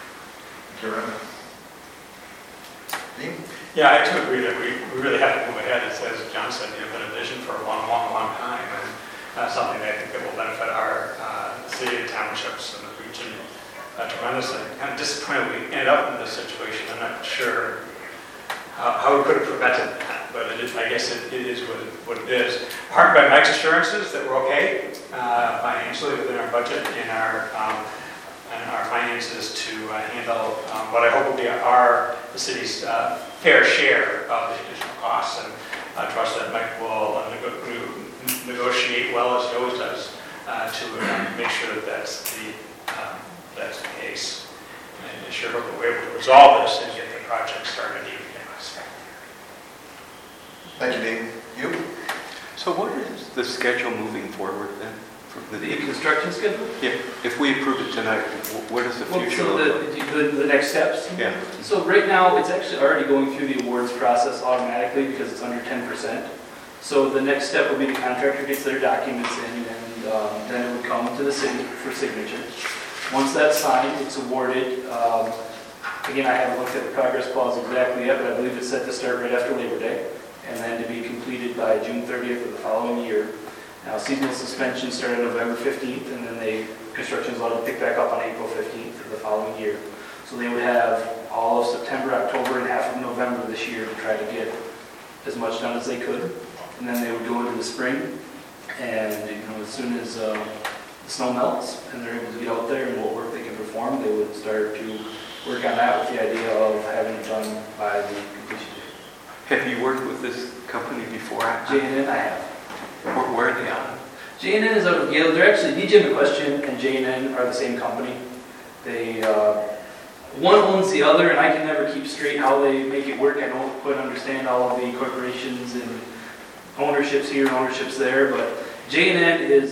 Dean? Yeah, I too agree that we really have to move ahead. As John said, you've been a vision for a long, long, long time, and that's something that I think that will benefit our city and townships and the region tremendously. Kind of disappointed we ended up in this situation. I'm not sure how we could have prevented that, but I guess it is what it is. Heartened by Mike's assurances that we're okay financially within our budget and our finances to handle what I hope will be the city's fair share of the additional costs. And I trust that Mike will negotiate well, as he always does, to make sure that that's the case. And I sure hope that we're able to resolve this and get the project started even. Thank you, Dean. You? So what is the schedule moving forward then? The construction schedule? Yeah, if we approve it tonight, what is the future look like? The next steps? Yeah. So right now, it's actually already going through the awards process automatically because it's under 10%. So the next step will be the contractor gets their documents in, and then it would come to the city for signature. Once that's signed, it's awarded. Again, I haven't looked at the progress clause exactly yet, but I believe it's set to start right after Labor Day, and then to be completed by June 30th of the following year. Now, seasonal suspension started November 15th, and then construction is allowed to pick back up on April 15th of the following year. So they would have all of September, October, and half of November this year to try to get as much done as they could. And then they would go into the spring, and as soon as the snow melts and they're able to get out there and what work they can perform, they would start to work on that with the idea of having it done by the completion date. Have you worked with this company before? J&N, I have. Where are they on? J&N is out of Yale. They're actually, DJ McQuestion and J&N are the same company. They, one owns the other, and I can never keep straight how they make it work. I don't quite understand all of the corporations and ownerships here and ownerships there, but J&N is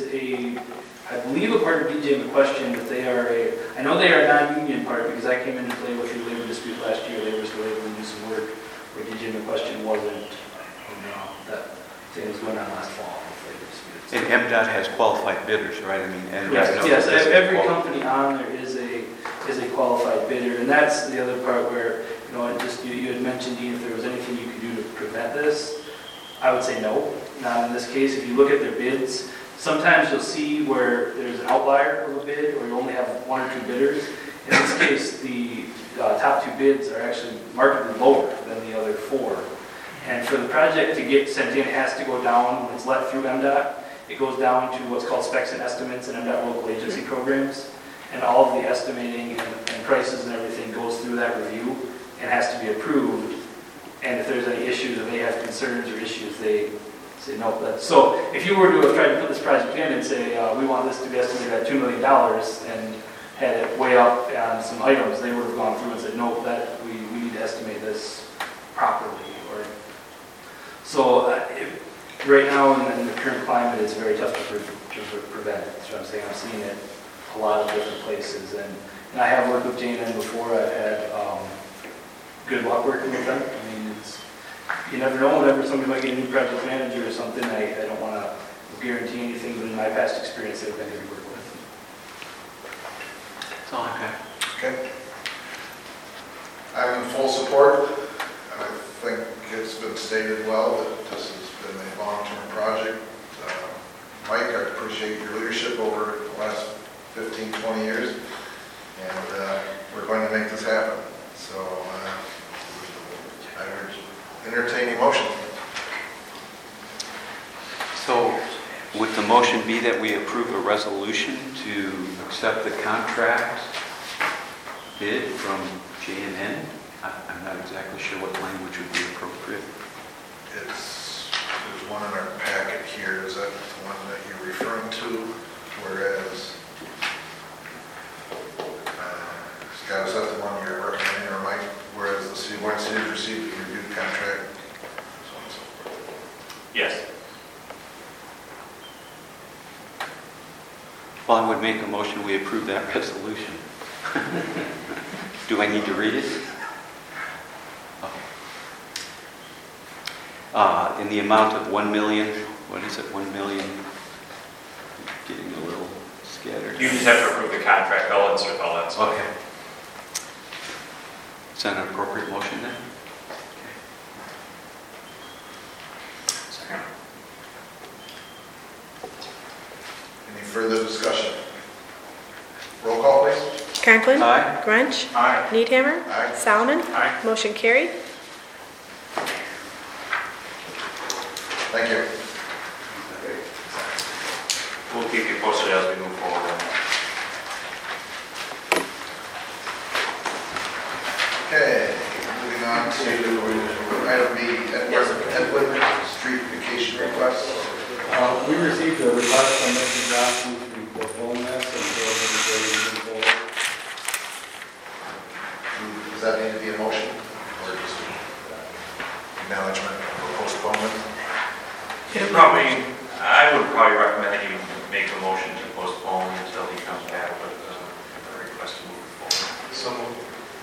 I believe a part of DJ McQuestion, but they are I know they are a non-union part because I came into play with your labor dispute last year. They were still able to do some work where DJ McQuestion wasn't. That thing was going on last fall with labor disputes. And MDOT has qualified bidders, right? I mean, and yes, every company on there is a qualified bidder, and that's the other part where you had mentioned, Dean, if there was anything you could do to prevent this. I would say no, not in this case. If you look at their bids, sometimes you'll see where there's an outlier of a bid, or you only have one or two bidders. In this case, the top two bids are actually markedly lower than the other four. And for the project to get sent in, it has to go down, when it's let through MDOT, it goes down to what's called specs and estimates and MDOT local agency programs. And all of the estimating and prices and everything goes through that review and has to be approved. And if there's any issues, or they have concerns or issues, they say, no. So if you were to have tried to put this project in and say, we want this to be estimated at $2 million and had it way up on some items, they would have gone through and said, no, that we need to estimate this properly. So right now in the current climate, it's very tough to prevent. That's what I'm saying. I'm seeing it a lot of different places. And I have worked with J&N before. I've had good luck working with them. I mean, you never know. Whenever somebody might get a new project manager or something, I don't want to guarantee anything, but in my past experience, they've been good to work with. That's all I have. Okay. I'm in full support. I think it's been stated well that this has been a long-term project. Mike, I appreciate your leadership over the last 15, 20 years, and we're going to make this happen. So I entertain a motion. So would the motion be that we approve a resolution to accept the contract bid from J&N? I'm not exactly sure what language would be appropriate. There's one in our packet here. Is that the one that you're referring to? Whereas, Scott, is that the one you're recommending, or Mike? Whereas the city, one city has received a reviewed contract, so on and so forth. Yes. Well, I would make a motion we approve that resolution. Do I need to read it? In the amount of $1 million, what is it, $1 million? Getting a little scattered. You just have to approve the contract. I'll insert all that stuff. Okay. Is that an appropriate motion then? Second. Any further discussion? Roll call, please. Conklin. Aye. Grunch. Aye. Needhammer. Aye. Salomon. Aye. Motion carried. Thank you. We'll keep you posted as we move forward. Okay, moving on to item B, Edward Street vacation request. We received a request from Mr. Johnson to postpone this until it's ready to move forward. Does that need to be a motion or just acknowledgement or postponement? I would probably recommend that you make a motion to postpone until he comes back with a request to move forward. So moved.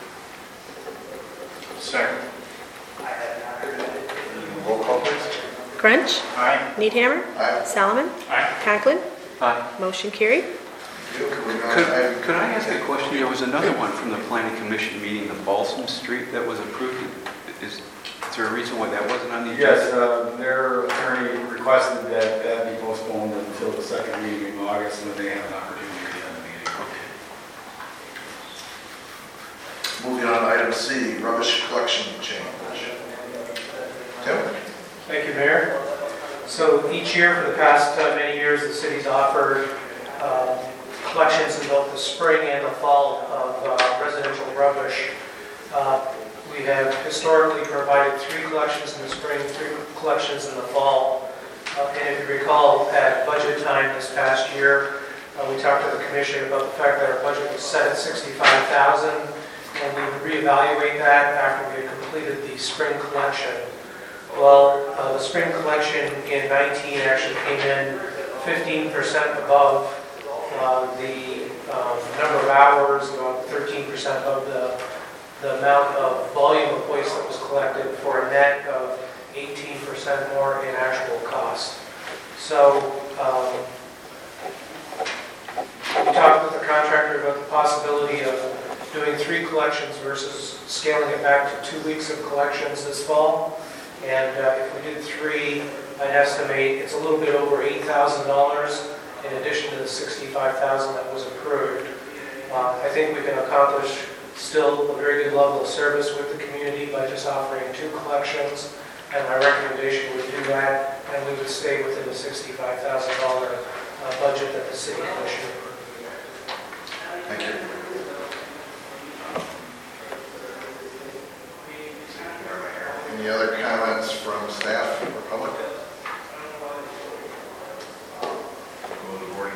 Second. Roll call, please. Grunch. Aye. Needhammer. Aye. Salomon. Aye. Conklin. Aye. Motion carried. Could I ask a question? There was another one from the Planning Commission meeting, the Balsam Street, that was approved. Is there a reason why that wasn't on the agenda? Yes, their attorney requested that that be postponed until the second meeting in August when they have an opportunity to attend the meeting. Okay. Moving on to item C, rubbish collection change. Tim? Thank you, Mayor. So each year for the past many years, the city's offered collections in both the spring and the fall of residential rubbish. We have historically provided 3 collections in the spring, 3 collections in the fall. And if you recall, at budget time this past year, we talked to the commission about the fact that our budget was set at $65,000, and we would reevaluate that after we had completed the spring collection. Well, the spring collection in 19 actually came in 15% above the number of hours, about 13% of the amount of volume of waste that was collected, for a net of 18% more in actual cost. So we talked with the contractor about the possibility of doing 3 collections versus scaling it back to 2 weeks of collections this fall. And if we did 3, I'd estimate it's a little bit over $8,000 in addition to the $65,000 that was approved. I think we can accomplish still a very good level of service with the community by just offering 2 collections, and my recommendation would do that, and we would stay within the $65,000 budget that the city commission approved. Thank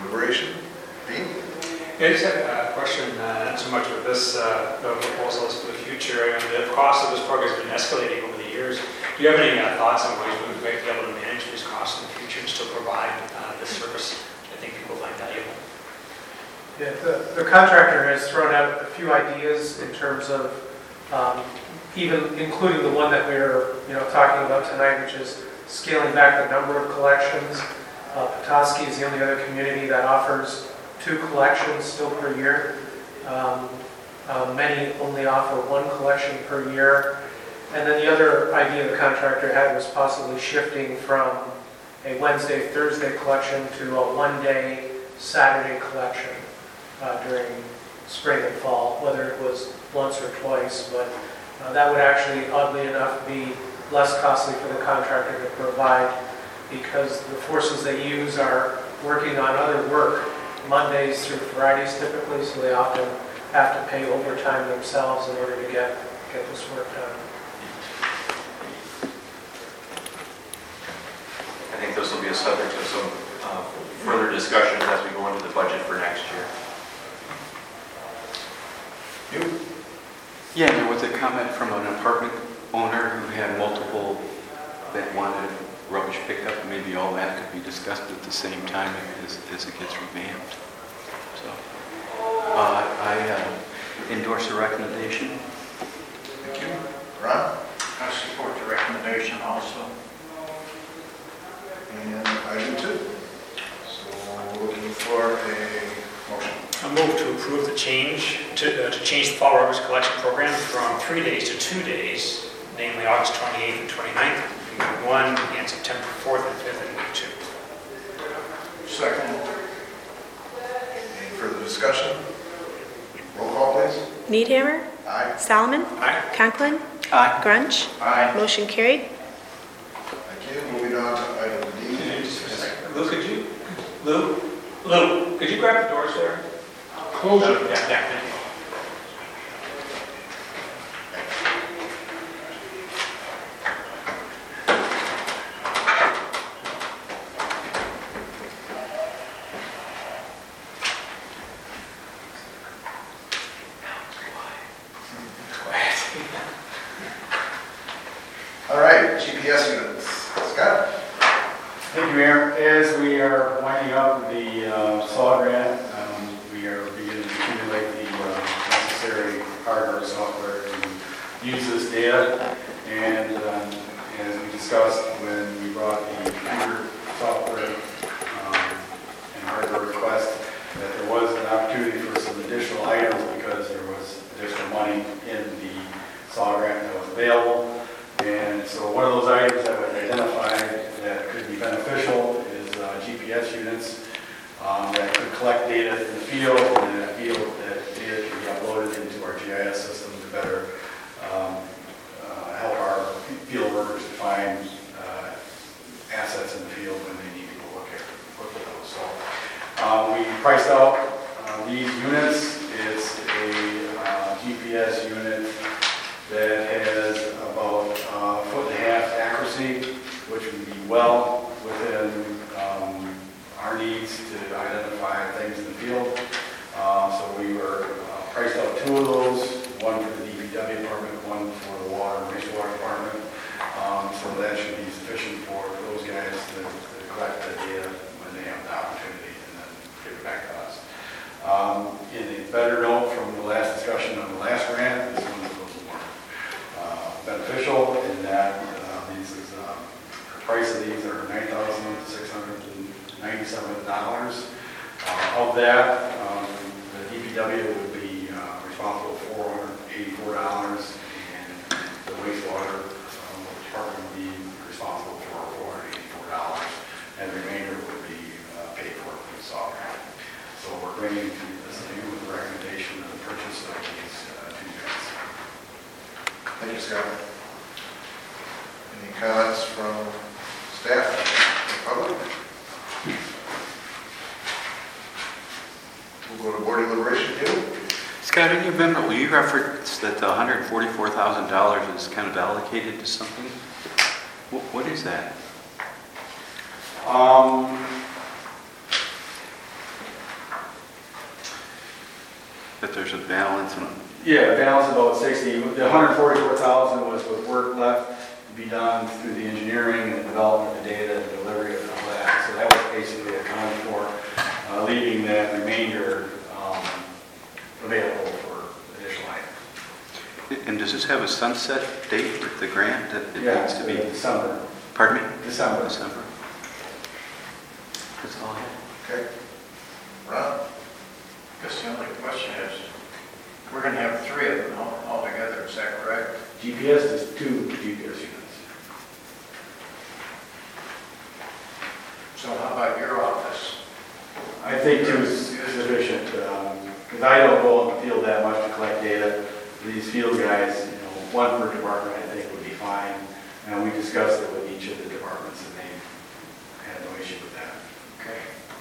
deliberation. Dean? I just have a question, not so much with this proposal as for the future. I mean, the cost of this program has been escalating over the years. Do you have any thoughts on ways we might be able to manage these costs in the future and still provide this service? I think people find valuable. Yeah, the contractor has thrown out a few ideas in terms of even including the one that we're talking about tonight, which is scaling back the number of collections. Petoskey is the only other community that offers 2 collections still per year. Many only offer 1 collection per year. And then the other idea the contractor had was possibly shifting from a Wednesday, Thursday collection to a one-day Saturday collection during spring and fall, whether it was once or twice. But that would actually, oddly enough, be less costly for the contractor to provide because the forces they use are working on other work Mondays through Fridays typically, so they often have to pay overtime themselves in order to get this work done. I think this will be a subject of some further discussion as we go into the budget for next year. You? Yeah, there was a comment from an apartment owner who had multiple that wanted rubbish picked up. Maybe all that could be discussed at the same time as it gets revamped. So I endorse the recommendation. Thank you. Ron? I support the recommendation also. And I do too. So looking for a motion. I move to approve the change to change the fall rubbish collection program from 3 days to 2 days, namely August 28th and 29th, in week 1, and September 4th and 5th in week 2. Second. Any further discussion? Roll call, please. Needhammer. Aye. Salmon. Aye. Conklin. Aye. Grunch. Aye. Motion carried. Thank you. Moving on to item D. Lou, could you grab the doors there? Close it. Yeah, thank you. All right, GPS units. Scott? Thank you, Mayor. As we are winding up the SAW grant, we are beginning to accumulate the necessary hardware and software to use this data. And as we discussed when we brought the computer software and hardware request, that there was an opportunity for some additional items because there was additional money in the SAW grant that was available. And so one of those items that was identified that could be beneficial is GPS units that could collect data in the field, and that data can be uploaded into our GIS system to better help our field workers to find assets in the field when they need to go look at those. So we priced out these units. It's a GPS unit that has about 1.5 foot accuracy, which would be well within our needs to identify things in the field. So we were priced out 2 of those, one for the DPW department, one for the water and wastewater department. So that should be sufficient for those guys to collect the data when they have the opportunity and then give it back to us. In a better note from the last discussion on the last grant, this one is a little more beneficial in that the price of these are $9,697. Of that, the DPW would be responsible for $484, and the wastewater department would be responsible for $484, and the remainder would be paid for through SAW grant. So we're bringing this to you with the recommendation of the purchase of these 2 units. Thank you, Scott. Any comments from staff or public? We'll go to board deliberation. Scott, in your amendment, will you reference that the $144,000 is kind of allocated to something? What is that? But there's a balance in them. Yeah, the balance about 60. The 144,000 was with work left to be done through the engineering and development of the data and delivery of all that. So that was basically accounted for, leaving that remainder available for additional items. And does this have a sunset date, the grant, that it needs to be? December. Pardon me? December. December. That's all I have. Okay. Ron? Guess the only question is, we're going to have 3 of them all together, is that correct? GPS is 2 GPS units. So how about your office? I think 2 is sufficient, because I don't go in the field that much to collect data. These field guys, 1 per department, I think would be fine. And we discussed it with each of the departments, and they had no issue with that. Okay.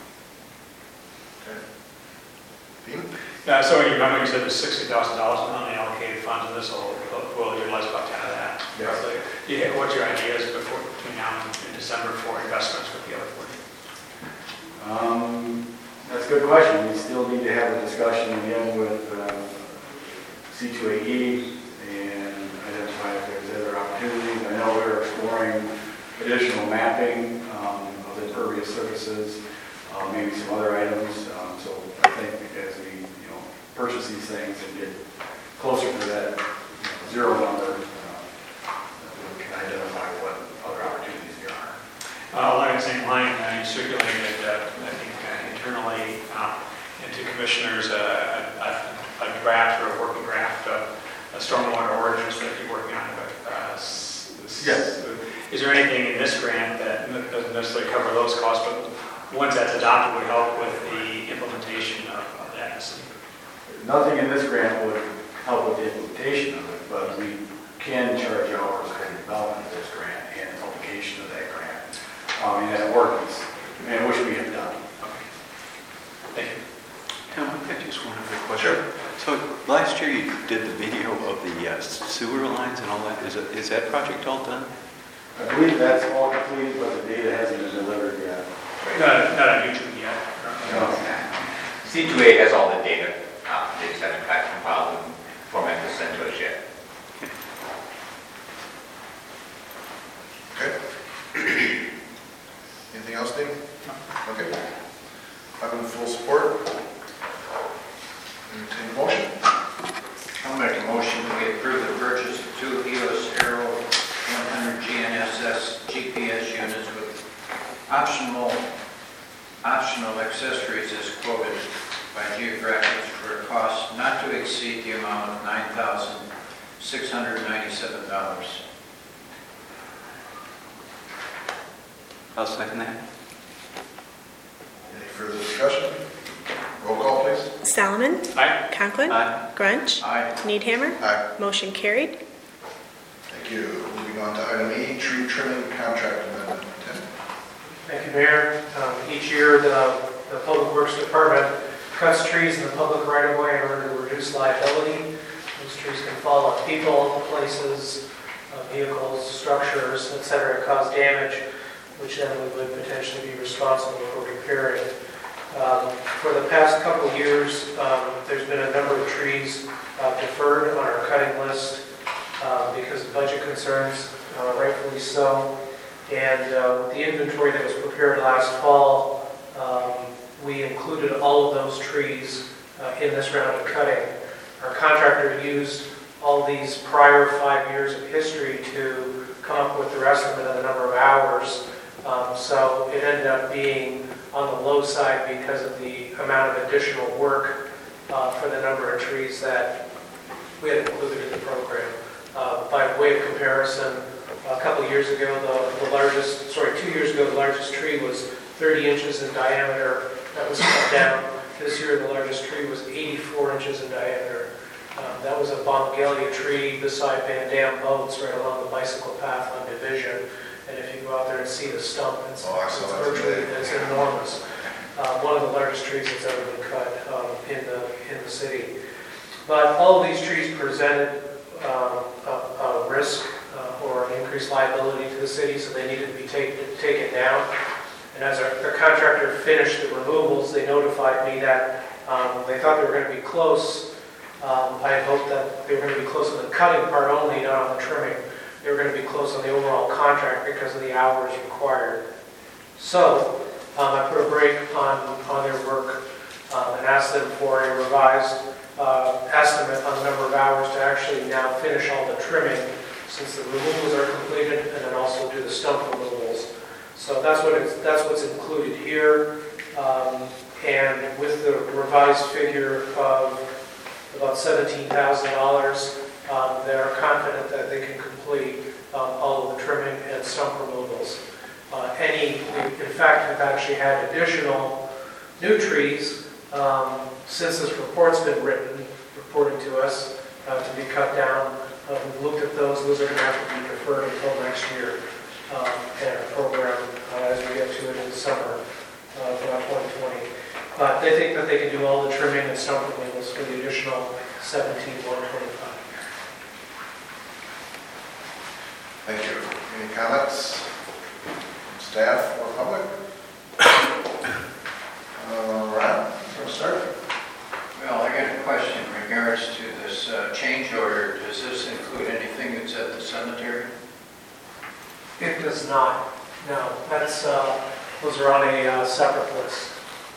So you remember you said there's $60,000 unallocated funds in this, so we'll utilize about 10 of that. Yes. Roughly. Yeah, what's your ideas between now and December for investments with the other 40? That's a good question. We still need to have a discussion again with C2AE and identify if there's other opportunities. I know we're exploring additional mapping of impervious surfaces, maybe some other items. So I think as we purchase these things and get closer to that 0 number, we can identify what other opportunities there are. Along the same line, you circulated, I think, internally into commissioners a draft or a working draft of a stormwater ordinance that you're working on with. Yes. Is there anything in this grant that doesn't necessarily cover those costs, but once that's adopted would help with the implementation of that? Nothing in this grant would help with the implementation of it, but we can charge hours for the development of this grant and the publication of that grant in that ordinance, and which we have done. Thank you. Tom, I've got just one other question. Sure. So last year you did the video of the sewer lines and all that. Is that project all done? I believe that's all completed, but the data hasn't been delivered yet. Not on YouTube yet. No. C2A has all the data. They just haven't compiled and formatted to send to us yet. Okay. Anything else, Dave? Okay. I'm in full support. Entertain a motion. I'll make a motion that we approve the purchase of 2 EOS Aero 100 GNSS GPS units with optional accessories as quoted by Geographics for a cost not to exceed the amount of $9,697. I'll second that. Any further discussion? Roll call, please. Salomon. Aye. Conklin. Aye. Grunch. Aye. Needhammer. Aye. Motion carried. Thank you. Moving on to item E, tree trimming contract amendment. Tim? Thank you, Mayor. Each year, the Public Works Department cuts trees in the public right-of-way in order to reduce liability. These trees can fall on people, places, vehicles, structures, etc., cause damage, which then we would potentially be responsible for repairing. For the past couple of years, there's been a number of trees deferred on our cutting list because of budget concerns, rightfully so. And with the inventory that was prepared last fall, we included all of those trees in this round of cutting. Our contractor used all these prior 5 years of history to come up with their estimate of the number of hours. So it ended up being on the low side because of the amount of additional work for the number of trees that we had included in the program. By way of comparison, a couple of years ago, 2 years ago, the largest tree was 30 inches in diameter. That was cut down. This year, the largest tree was 84 inches in diameter. That was a Bongalia tree beside Van Dam boats right along the bicycle path on Division. And if you go out there and see the stump, it's enormous. One of the largest trees that's ever been cut in the city. But all of these trees presented a risk or an increased liability to the city, so they needed to be taken down. And as the contractor finished the removals, they notified me that they thought they were going to be close. I had hoped that they were going to be close on the cutting part only, not on the trimming. They were going to be close on the overall contract because of the hours required. So I put a break on their work and asked them for a revised estimate on the number of hours to actually now finish all the trimming since the removals are completed, and then also do the stump removals. So that's what's included here. And with the revised figure of about $17,000, they're confident that they can complete all of the trimming and stump removals. In fact, we've actually had additional new trees since this report's been reported to us to be cut down. We've looked at those. Those are going to have to be deferred until next year in our program as we get to it in the summer of 2020. But they think that they can do all the trimming and stump removals for the additional $17,125. Thank you. Any comments from staff or public? Ryan, you want to start? Well, I got a question in regards to this change order. Does this include anything that's at the cemetery? It does not. No, those are on a separate list.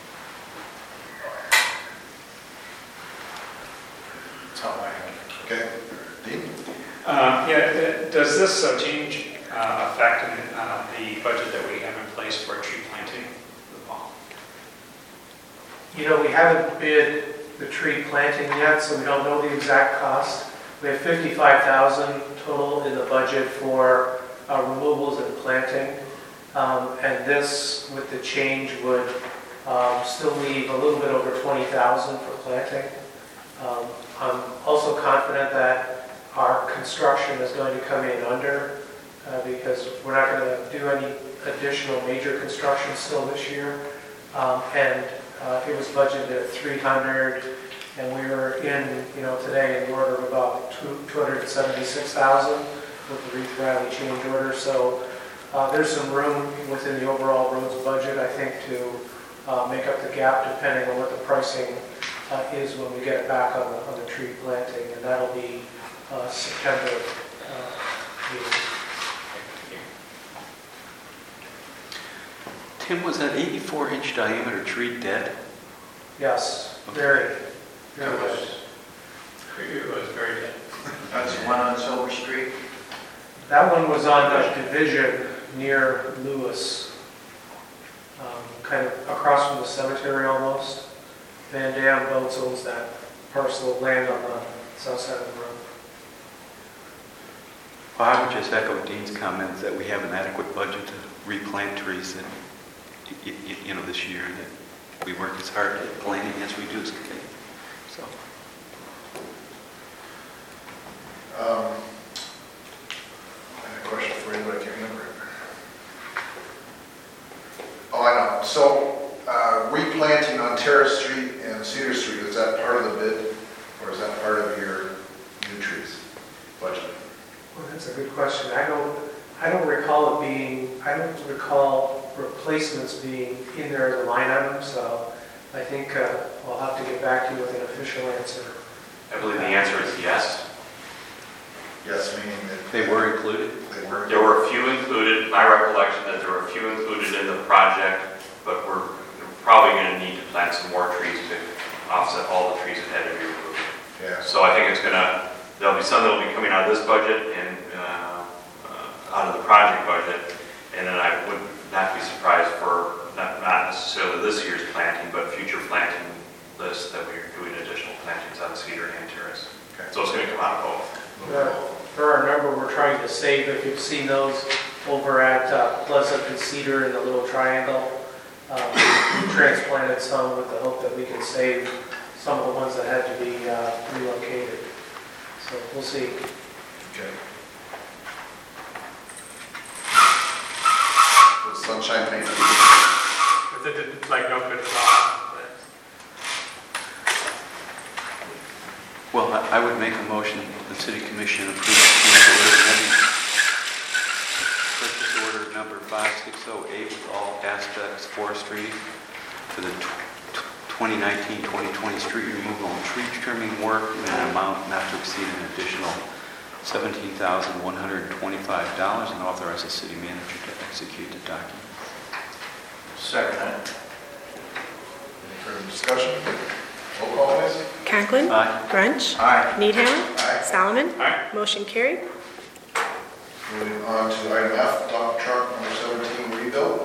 That's all I have. Okay. Dean? Does this change affect the budget that we have in place for tree planting in the fall? You know, we haven't bid the tree planting yet, so we don't know the exact cost. We have $55,000 total in the budget for removals and planting. And this, with the change, would still leave a little bit over $20,000 for planting. I'm also confident that our construction is going to come in under because we're not going to do any additional major construction still this year. It was budgeted at $300,000, and we were in, today in the order of about $276,000 with the Wreath Rally change order. So there's some room within the overall roads budget, I think, to make up the gap depending on what the pricing is when we get it back on the tree planting, and that'll be September meeting. Tim, was that 84-inch diameter tree dead? Yes, very It was, It was very dead. that's the one on Silver Street? That one was on the division near Lewis, kind of across from the cemetery almost. Van Dam Boats owns that parcel of land on the south side of the road. Well, I would just echo Dean's comments that we have an adequate budget to replant trees that, this year, that we work as hard at planting as we do as can. So. I had a question for you, but I can't remember it. Oh, I know. So, replanting on Terrace Street and Cedar Street, is that part of the bid, or is that part of your new trees budget? Well, that's a good question. I don't recall replacements being in there as a line item, so I think I'll have to get back to you with an official answer. I believe the answer is yes. Yes, meaning that They were included? they were. There were a few included, my recollection that there were a few included in the project, but we're probably going to need to plant some more trees to offset all the trees that had to be removed. Yeah. So I think there'll be some that will be coming out of this budget and out of the project budget, and then I would not be surprised for not necessarily this year's planting, but future planting lists that we're doing additional plantings on Cedar and Terrace. Okay. So it's going to come out of both. There are a number we're trying to save. If you've seen those over at Pleasant and Cedar in the little triangle, we transplanted some with the hope that we can save some of the ones that had to be relocated. So we'll see. Okay. The sunshine paint. It's like no good at all. Well, I would make a motion that the City Commission approve the purchase order number 560A with all aspects forestry for the 2019-2020 street removal and tree trimming work in an amount not to exceed an additional $17,125 and authorize the city manager to execute the document. Second. Any further discussion? Roll call, please. Conklin. Aye. Grunch. Aye. Needhammer. Aye. Solomon. Aye. Motion carried. Moving on to item F, dump truck number 17 rebuild.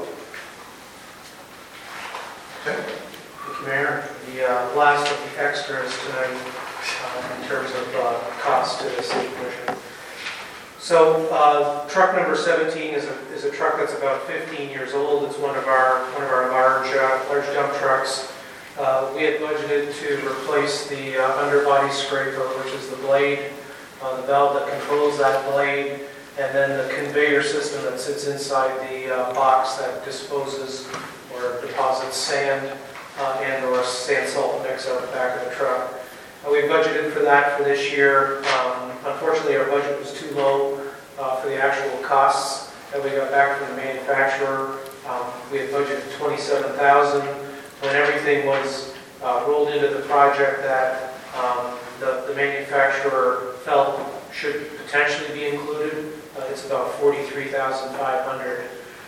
Okay. Thank you, Mayor. The last of the extras tonight in terms of cost to the city commission. So truck number 17 is a truck that's about 15 years old. It's one of our large dump trucks. We had budgeted to replace the underbody scraper, which is the blade, the valve that controls that blade, and then the conveyor system that sits inside the box that disposes or deposits sand and or sand salt mix out the back of the truck. We budgeted for that for this year. Unfortunately, our budget was too low for the actual costs that we got back from the manufacturer. We had budgeted $27,000. When everything was rolled into the project that the manufacturer felt should potentially be included, it's about $43,500.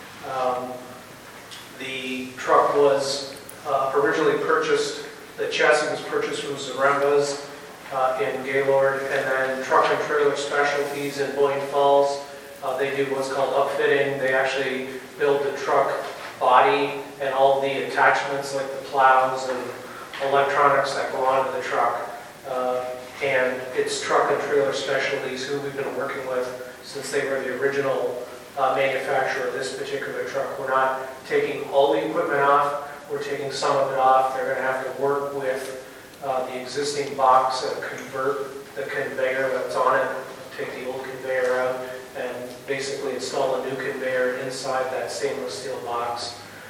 The truck was originally purchased, the chassis was purchased from Zaremba's in Gaylord, and then Truck and Trailer Specialties in Boyne Falls. They do what's called upfitting. They actually build the truck body and all the attachments like the plows and electronics that go onto the truck. And it's Truck and Trailer Specialties who we've been working with since they were the original manufacturer of this particular truck. We're not taking all the equipment off. We're taking some of it off. They're going to have to work with the existing box and convert the conveyor that's on it, take the old conveyor out, and basically install a new conveyor inside that stainless steel box.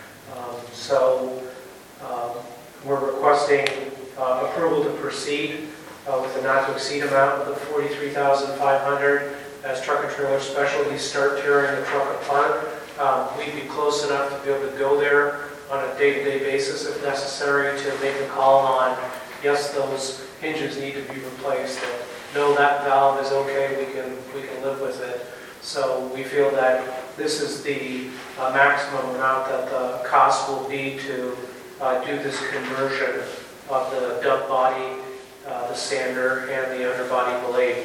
We're requesting approval to proceed with a not to exceed amount of $43,500 as Truck and Trailer Specialties start tearing the truck apart. We'd be close enough to be able to go there on a day-to-day basis if necessary to make a call on, yes, those hinges need to be replaced. No, that valve is okay, we can live with it. So we feel that this is the maximum amount that the cost will be to do this conversion of the dump body, the sander, and the underbody blade.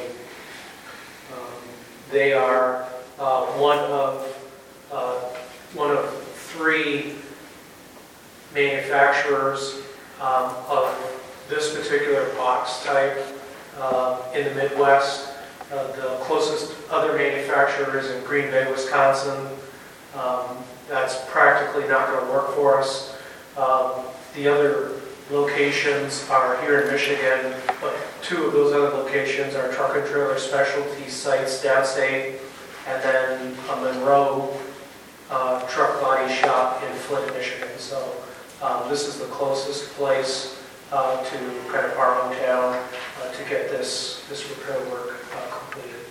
They are one of three manufacturers of this particular box type in the Midwest. The closest other manufacturer is in Green Bay, Wisconsin. That's practically not going to work for us. The other locations are here in Michigan, but two of those other locations are Truck and Trailer Specialties sites downstate, and then a Monroe truck body shop in Flint, Michigan. So this is the closest place to kind of our hometown to get this repair work completed.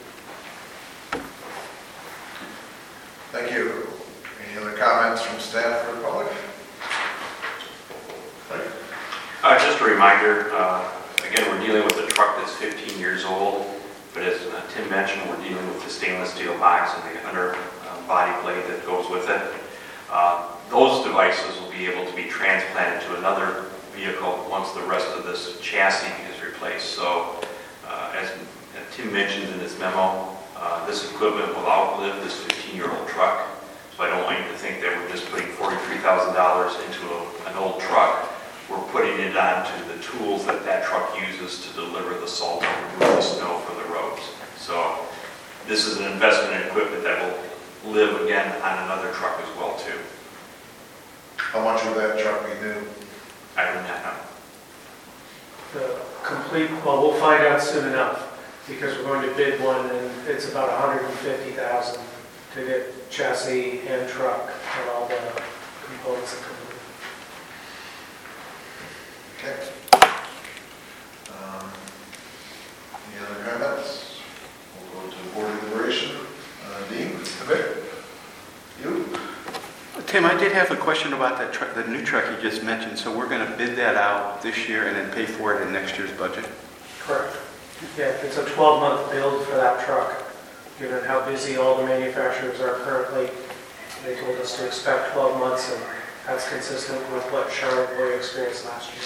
Thank you. Any other comments from staff or the public? Just a reminder, again, we're dealing with a truck that's 15 years old, but as Tim mentioned, we're dealing with the stainless steel box and the underbody plate that goes with it. Those devices will be able to be transplanted to another vehicle once the rest of this chassis is replaced. So, as Tim mentioned in his memo, this equipment will outlive this 15-year-old truck. So I don't want you to think that we're just putting $43,000 into an old truck. We're putting it onto the tools that truck uses to deliver the salt and remove the snow from the roads. So this is an investment in equipment that will live again on another truck as well too. How much will that truck be new? I do not know. The complete, well, we'll find out soon enough because we're going to bid one and it's about $150,000 to get chassis and truck and all the components that come with it. Okay. Any other comments? We'll go to board deliberation. Dean? Okay. You? Tim, I did have a question about that truck, the new truck you just mentioned. So we're going to bid that out this year and then pay for it in next year's budget? Correct. Yeah, it's a 12-month build for that truck, given how busy all the manufacturers are currently. They told us to expect 12 months, and that's consistent with what Charlotte Boy experienced last year.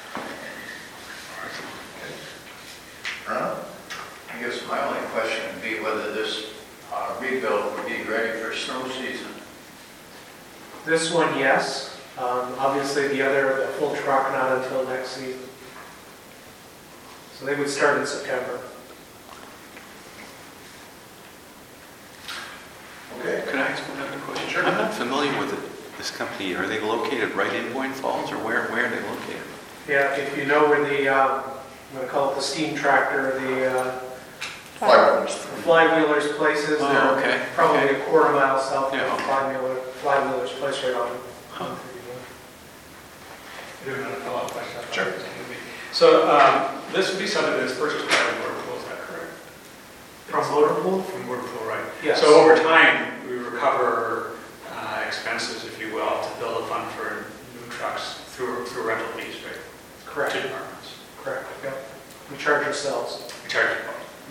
Ron? I guess my only question would be whether this rebuild would be ready for snow season. This one, yes. Obviously, the full truck, not until next season. So they would start in September. Okay. Could I ask another question? Sure. I'm not familiar with this company. Are they located right in Boyne Falls, or where are they located? Yeah, if you know where I'm going to call it the steam tractor, the Flywheelers place is, they're probably a quarter mile south of Flywheelers place right on. I do have another follow-up question. Sure. So this would be something that's purchased by the motor pool, is that correct? From motor pool? From motor pool, right. Yes. So over time, we recover expenses, if you will, to build a fund for new trucks through rental fees, right? Correct. To departments. Correct, yep. We charge ourselves. We charge you.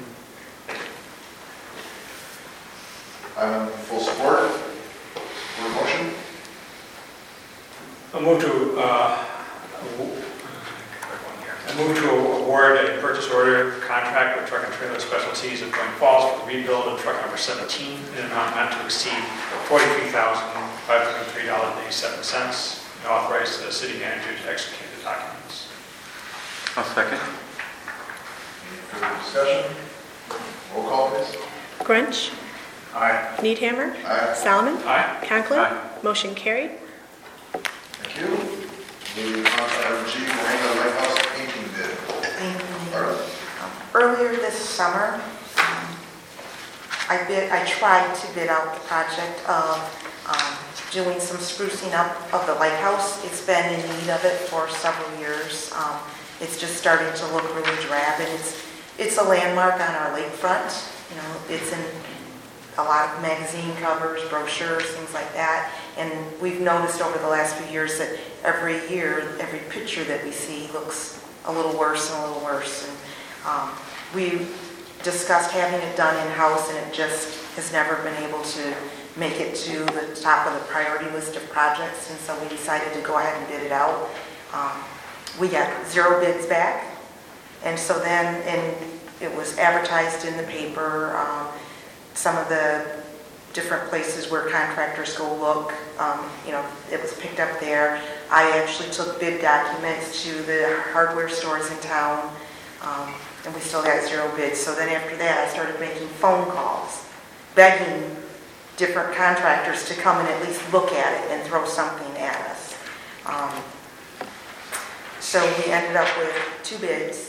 I'm in full support. For a motion? I move to award a purchase order contract with Truck and Trailer Specialties of Boyne Falls for the rebuild of truck number 17 in an amount not to exceed $43,503.87, and authorize the city manager to execute the documents. I'll second. Any further discussion? Roll call, please. Grunch. Aye. Needhammer. Aye. Salmon. Aye. Conklin. Aye. Motion carried. Thank you. Moving on to item G, Miranda Lighthouse painting bid. Marla? Earlier this summer, I tried to bid out the project of doing some sprucing up of the lighthouse. It's been in need of it for several years. It's just starting to look really drab, and it's a landmark on our lakefront. You know, it's in a lot of magazine covers, brochures, things like that. And we've noticed over the last few years that every year, every picture that we see looks a little worse and a little worse. And we discussed having it done in-house, and it just has never been able to make it to the top of the priority list of projects. And so we decided to go ahead and bid it out. We got 0 bids back. And so then, it was advertised in the paper, some of the different places where contractors go look, it was picked up there. I actually took bid documents to the hardware stores in town, and we still got 0 bids. So then after that, I started making phone calls, begging different contractors to come and at least look at it and throw something at us. So we ended up with 2 bids.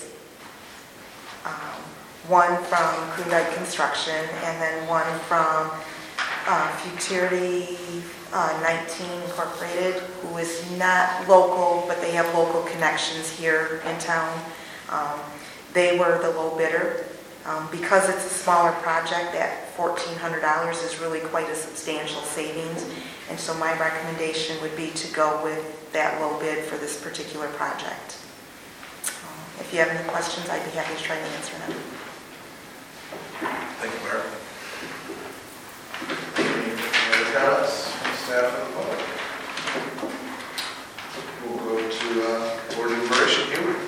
One from Kundite Construction, and then one from Futurity 19 Incorporated, who is not local, but they have local connections here in town. They were the low bidder. Because it's a smaller project, that $1,400 is really quite a substantial savings. And so my recommendation would be to go with that low bid for this particular project. If you have any questions, I'd be happy to try to answer them. Thank you, Mayor. Any other comments, staff and the public? We'll go to board deliberation.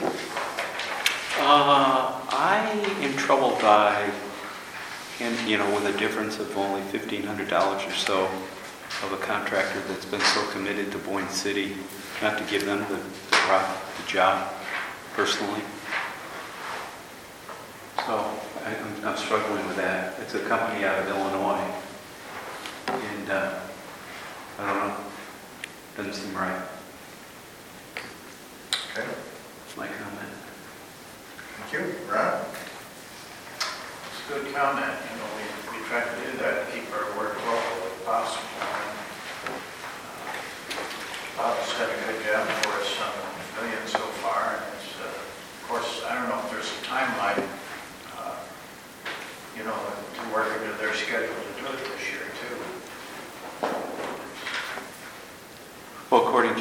I am troubled by, with a difference of only $1,500 or so of a contractor that's been so committed to Boyne City, not to give them the job personally. So I'm struggling with that. It's a company out of Illinois, and I don't know, doesn't seem right. Okay. That's my comment. Thank you. Ron? It's a good comment. We try to do that, keep our work local if possible. Bob's done a good job for us on the pavilion so far. And it's, of course, I don't know if there's a timeline, to work into their schedule to do it this year, too.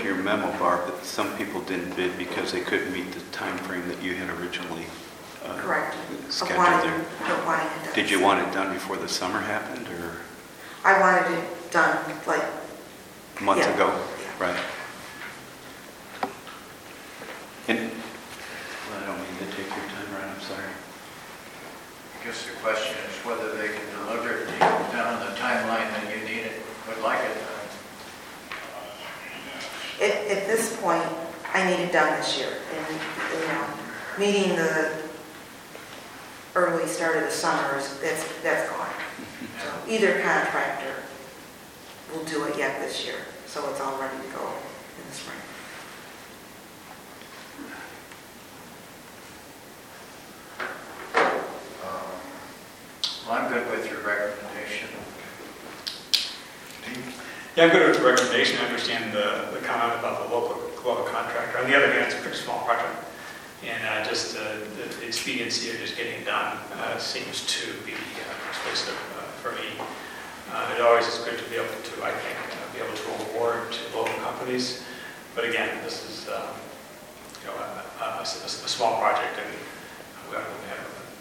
your memo, Barb, that some people didn't bid because they couldn't meet the time frame that you had originally Correct. scheduled Wanting there. it done. Did you want it done before the summer happened, or I wanted it done like, months Yeah. ago? Right. And, well, I don't mean to take your time, Ryan, I'm sorry. I guess the question is whether they can deliver it to you done on the timeline that you need it, would like it done. at this point, I need it done this year. And, you know, meeting the early start of the summer that's gone. So either contractor will do it yet this year, so it's all ready to go in the spring. Well, I'm good with your recommendation. Yeah, I'm good with the recommendation. I understand the comment about the local contractor. On the other hand, it's a pretty small project. And just the expediency of just getting it done seems to be persuasive for me. It always is good to be able to, I think, be able to award to local companies. But again, this is you know, a small project, and we ought to move ahead with it.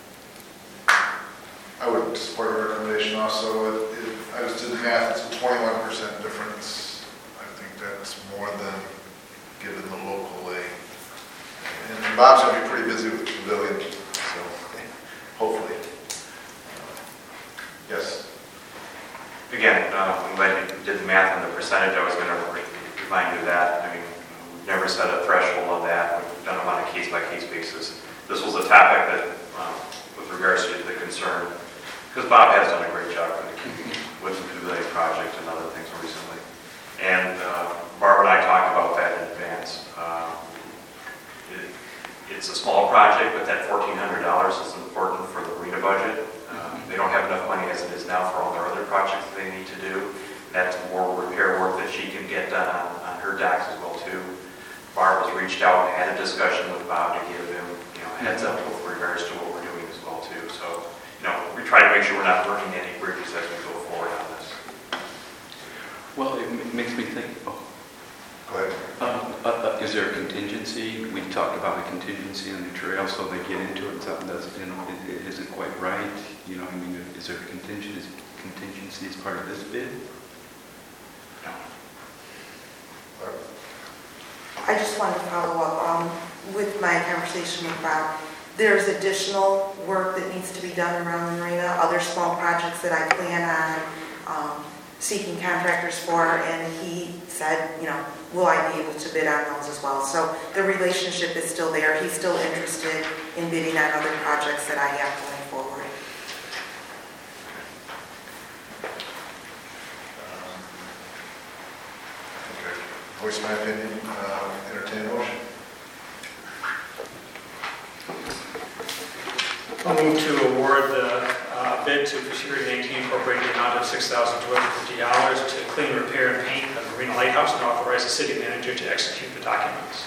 I would support the recommendation also. I just did the math, it's a 21% difference. I think that's more than given the local aid. And Bob's going to be pretty busy with the pavilion, so hopefully. Yes. Again, I'm glad you did the math on the percentage. I was going to remind you of that. I mean, we've never set a threshold on that. We've done it on a case-by-case basis. This was a topic that, with regards to the concern, because Bob has done a great job with the pavilion project and other things recently. And Barbara and I talked about that in advance. It's a small project, but that $1,400 is important for the arena budget. They don't have enough money as it is now for all their other projects that they need to do. That's more repair work that she can get done on her docks as well too. Barb has reached out and had a discussion with Bob to give him, you know, heads up with regards to what we're doing as well too. So, you know, we try to make sure we're not burning any bridges as we go forward on this. Well, it makes me think, Go ahead. is there a contingency? We talked about a contingency on the trail, so they get into it, something doesn't, you know, it isn't quite right. You know, I mean, is there a contingency as part of this bid? No. I just wanted to follow up with my conversation with Bob. There's additional work that needs to be done around the marina, other small projects that I plan on seeking contractors for, and he said, you know, will I be able to bid on those as well? So the relationship is still there. He's still interested in bidding on other projects that I have going forward. Voice my opinion, entertain a motion. I'll move to award the bid to Fishery 19 Incorporated in the amount of $6,250 to clean, repair, and paint the Marina Lighthouse, and authorize the city manager to execute the documents.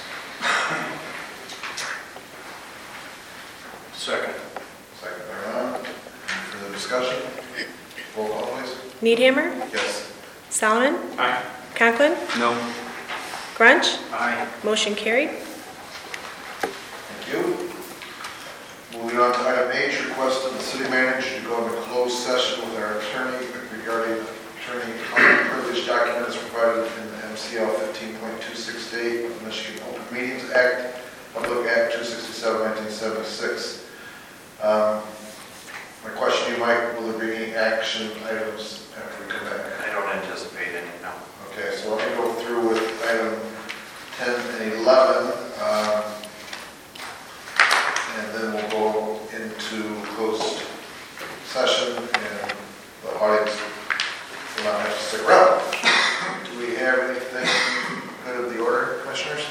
Second. Second by Ron. Any further discussion? Roll call, please. Needhammer, Yes. Salomon, Aye. Conklin, No. Grunch, Aye. motion carried. Thank you. Moving on to item H, request of the city manager to go into closed session with our attorney regarding attorney-privileged documents provided in the MCL 15.26 of the Michigan Open Meetings Act, Public Act 267, 1976. My question to you, Mike, will there be any action items after we come back? I don't anticipate any, no. Okay, so let me go through with item 10 and 11. And then we'll go into closed session, and the audience will not have to stick around. Do we have anything good of the order, commissioners?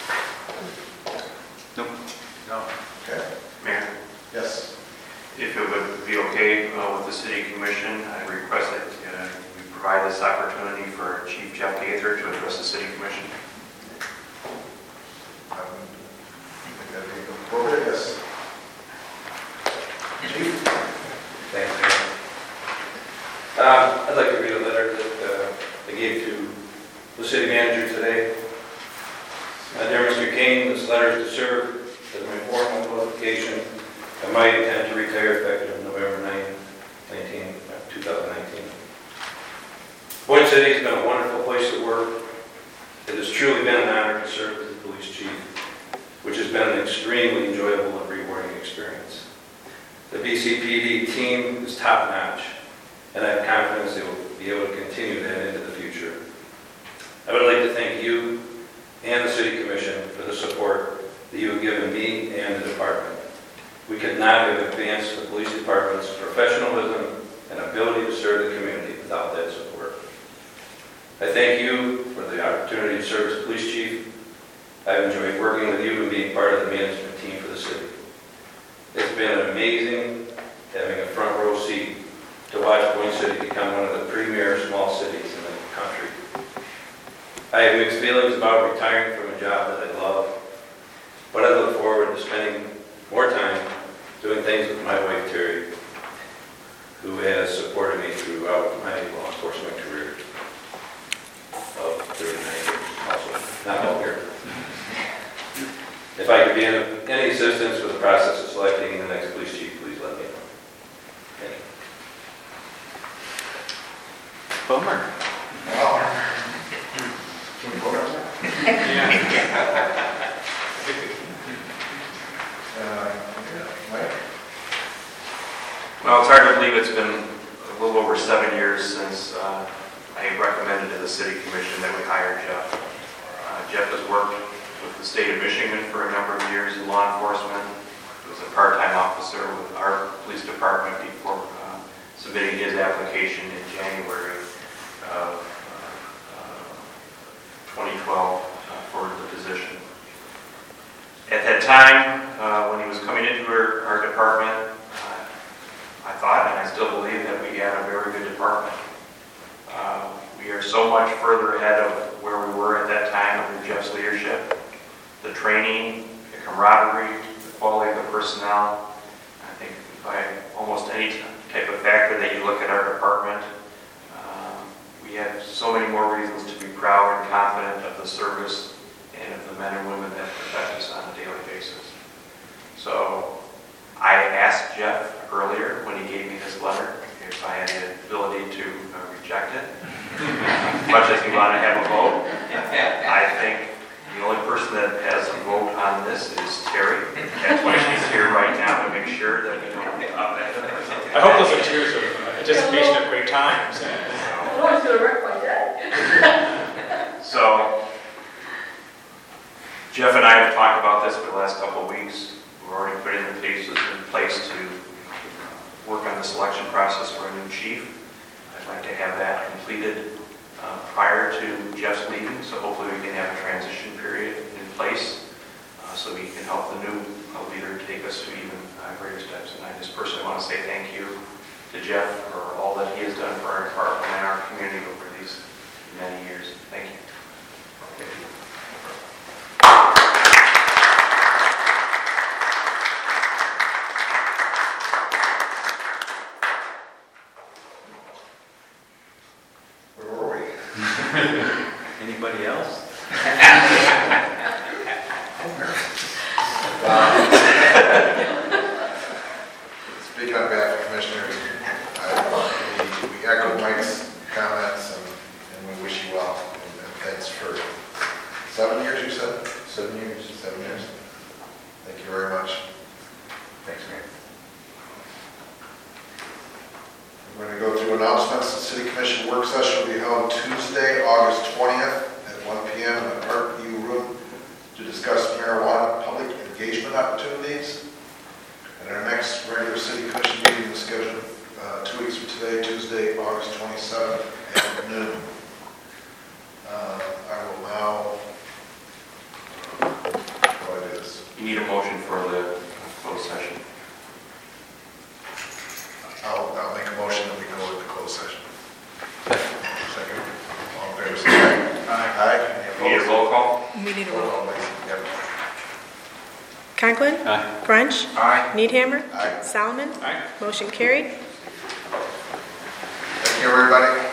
No. No. Okay. Mayor, Yes. if it would be okay with the city commission, I request that we provide this opportunity for Chief Jeff Gaither to address the city commission. I think that'd be appropriate, yes. Chief? Thanks, Mayor. I'd like to read a letter that I gave to the city manager today. Dear Mr. Kane, this letter is to serve as my formal notification of my intent to retire effective November 9, 2019. Point City has been a wonderful place to work. It has truly been an honor to serve as the police chief, which has been an extremely enjoyable and rewarding experience. The BCPD team is top-notch, and I have confidence they will be able to continue that into the future. I would like to thank you and the City Commission for the support that you have given me and the department. We could not have advanced the police department's professionalism and ability to serve the community without that support. I thank you for the opportunity to serve as police chief. I've enjoyed working with you and being part of the management team for the city. It's been amazing having a front row seat to watch Point City become one of the premier small cities in the country. I have mixed feelings about retiring from a job that I love, but I look forward to spending more time doing things with my wife, Terry, who has supported me throughout my law enforcement career of 39 years, also, not all here. If I could be of any assistance with the process of selecting the next police chief, please let me know. Thank you. Bummer. Can we vote on that? Mike? Well, it's hard to believe it's been a little over 7 years since I recommended to the City Commission that we hire Jeff. Jeff has worked with the state of Michigan for a number of years in law enforcement. He was a part-time officer with our police department before submitting his application in January of 2012 for the position. At that time, when he was coming into our department, I thought, and I still believe, that we had a very good department. We are so much further ahead of where we were at that time under Jeff's leadership. The training, the camaraderie, the quality of the personnel. I think by almost any type of factor that you look at our department, we have so many more reasons to be proud and confident of the service and of the men and women that protect us on a daily basis. So I asked Jeff earlier when he gave me this letter if I had the ability to reject it, much as we want to have a vote. I think the only person that has a vote on this is Terry. That's why she's here right now, to make sure that we don't get up at it. I hope those are tears of anticipation of great times. I was going to wreck my dad. So, Jeff and I have talked about this for the last couple of weeks. We're already putting the pieces in place to work on the selection process for a new chief. I'd like to have that completed prior to Jeff's leaving, so hopefully we can have a transition period in place so we can help the new leader take us to even greater steps. And I just personally want to say thank you to Jeff for all that he has done for our department and our community over these many years. Thank you. Thank you. Anybody else? Speaking on behalf of commissioners, we echo Mike's comments and we wish you well. And thanks for 7 years, you said? 7 years. 7 years. Thank you very much. Thanks, Mayor. We're going to go through announcements. The City Commission work session will be held Tuesday, August 20th at 1 p.m. in the Park View Room to discuss marijuana public engagement opportunities. And our next regular City Commission meeting is scheduled 2 weeks from today, Tuesday, August 27th at noon. I will now go do this. You need a motion for the closed session. I'll make a motion that we go into closed session. Second. All in favor, say aye. Aye. We need a roll call. We need a roll call. Yep. Conklin? Aye. Grunch? Aye. Needhammer? Aye. Solomon? Aye. Motion carried. Thank you, everybody.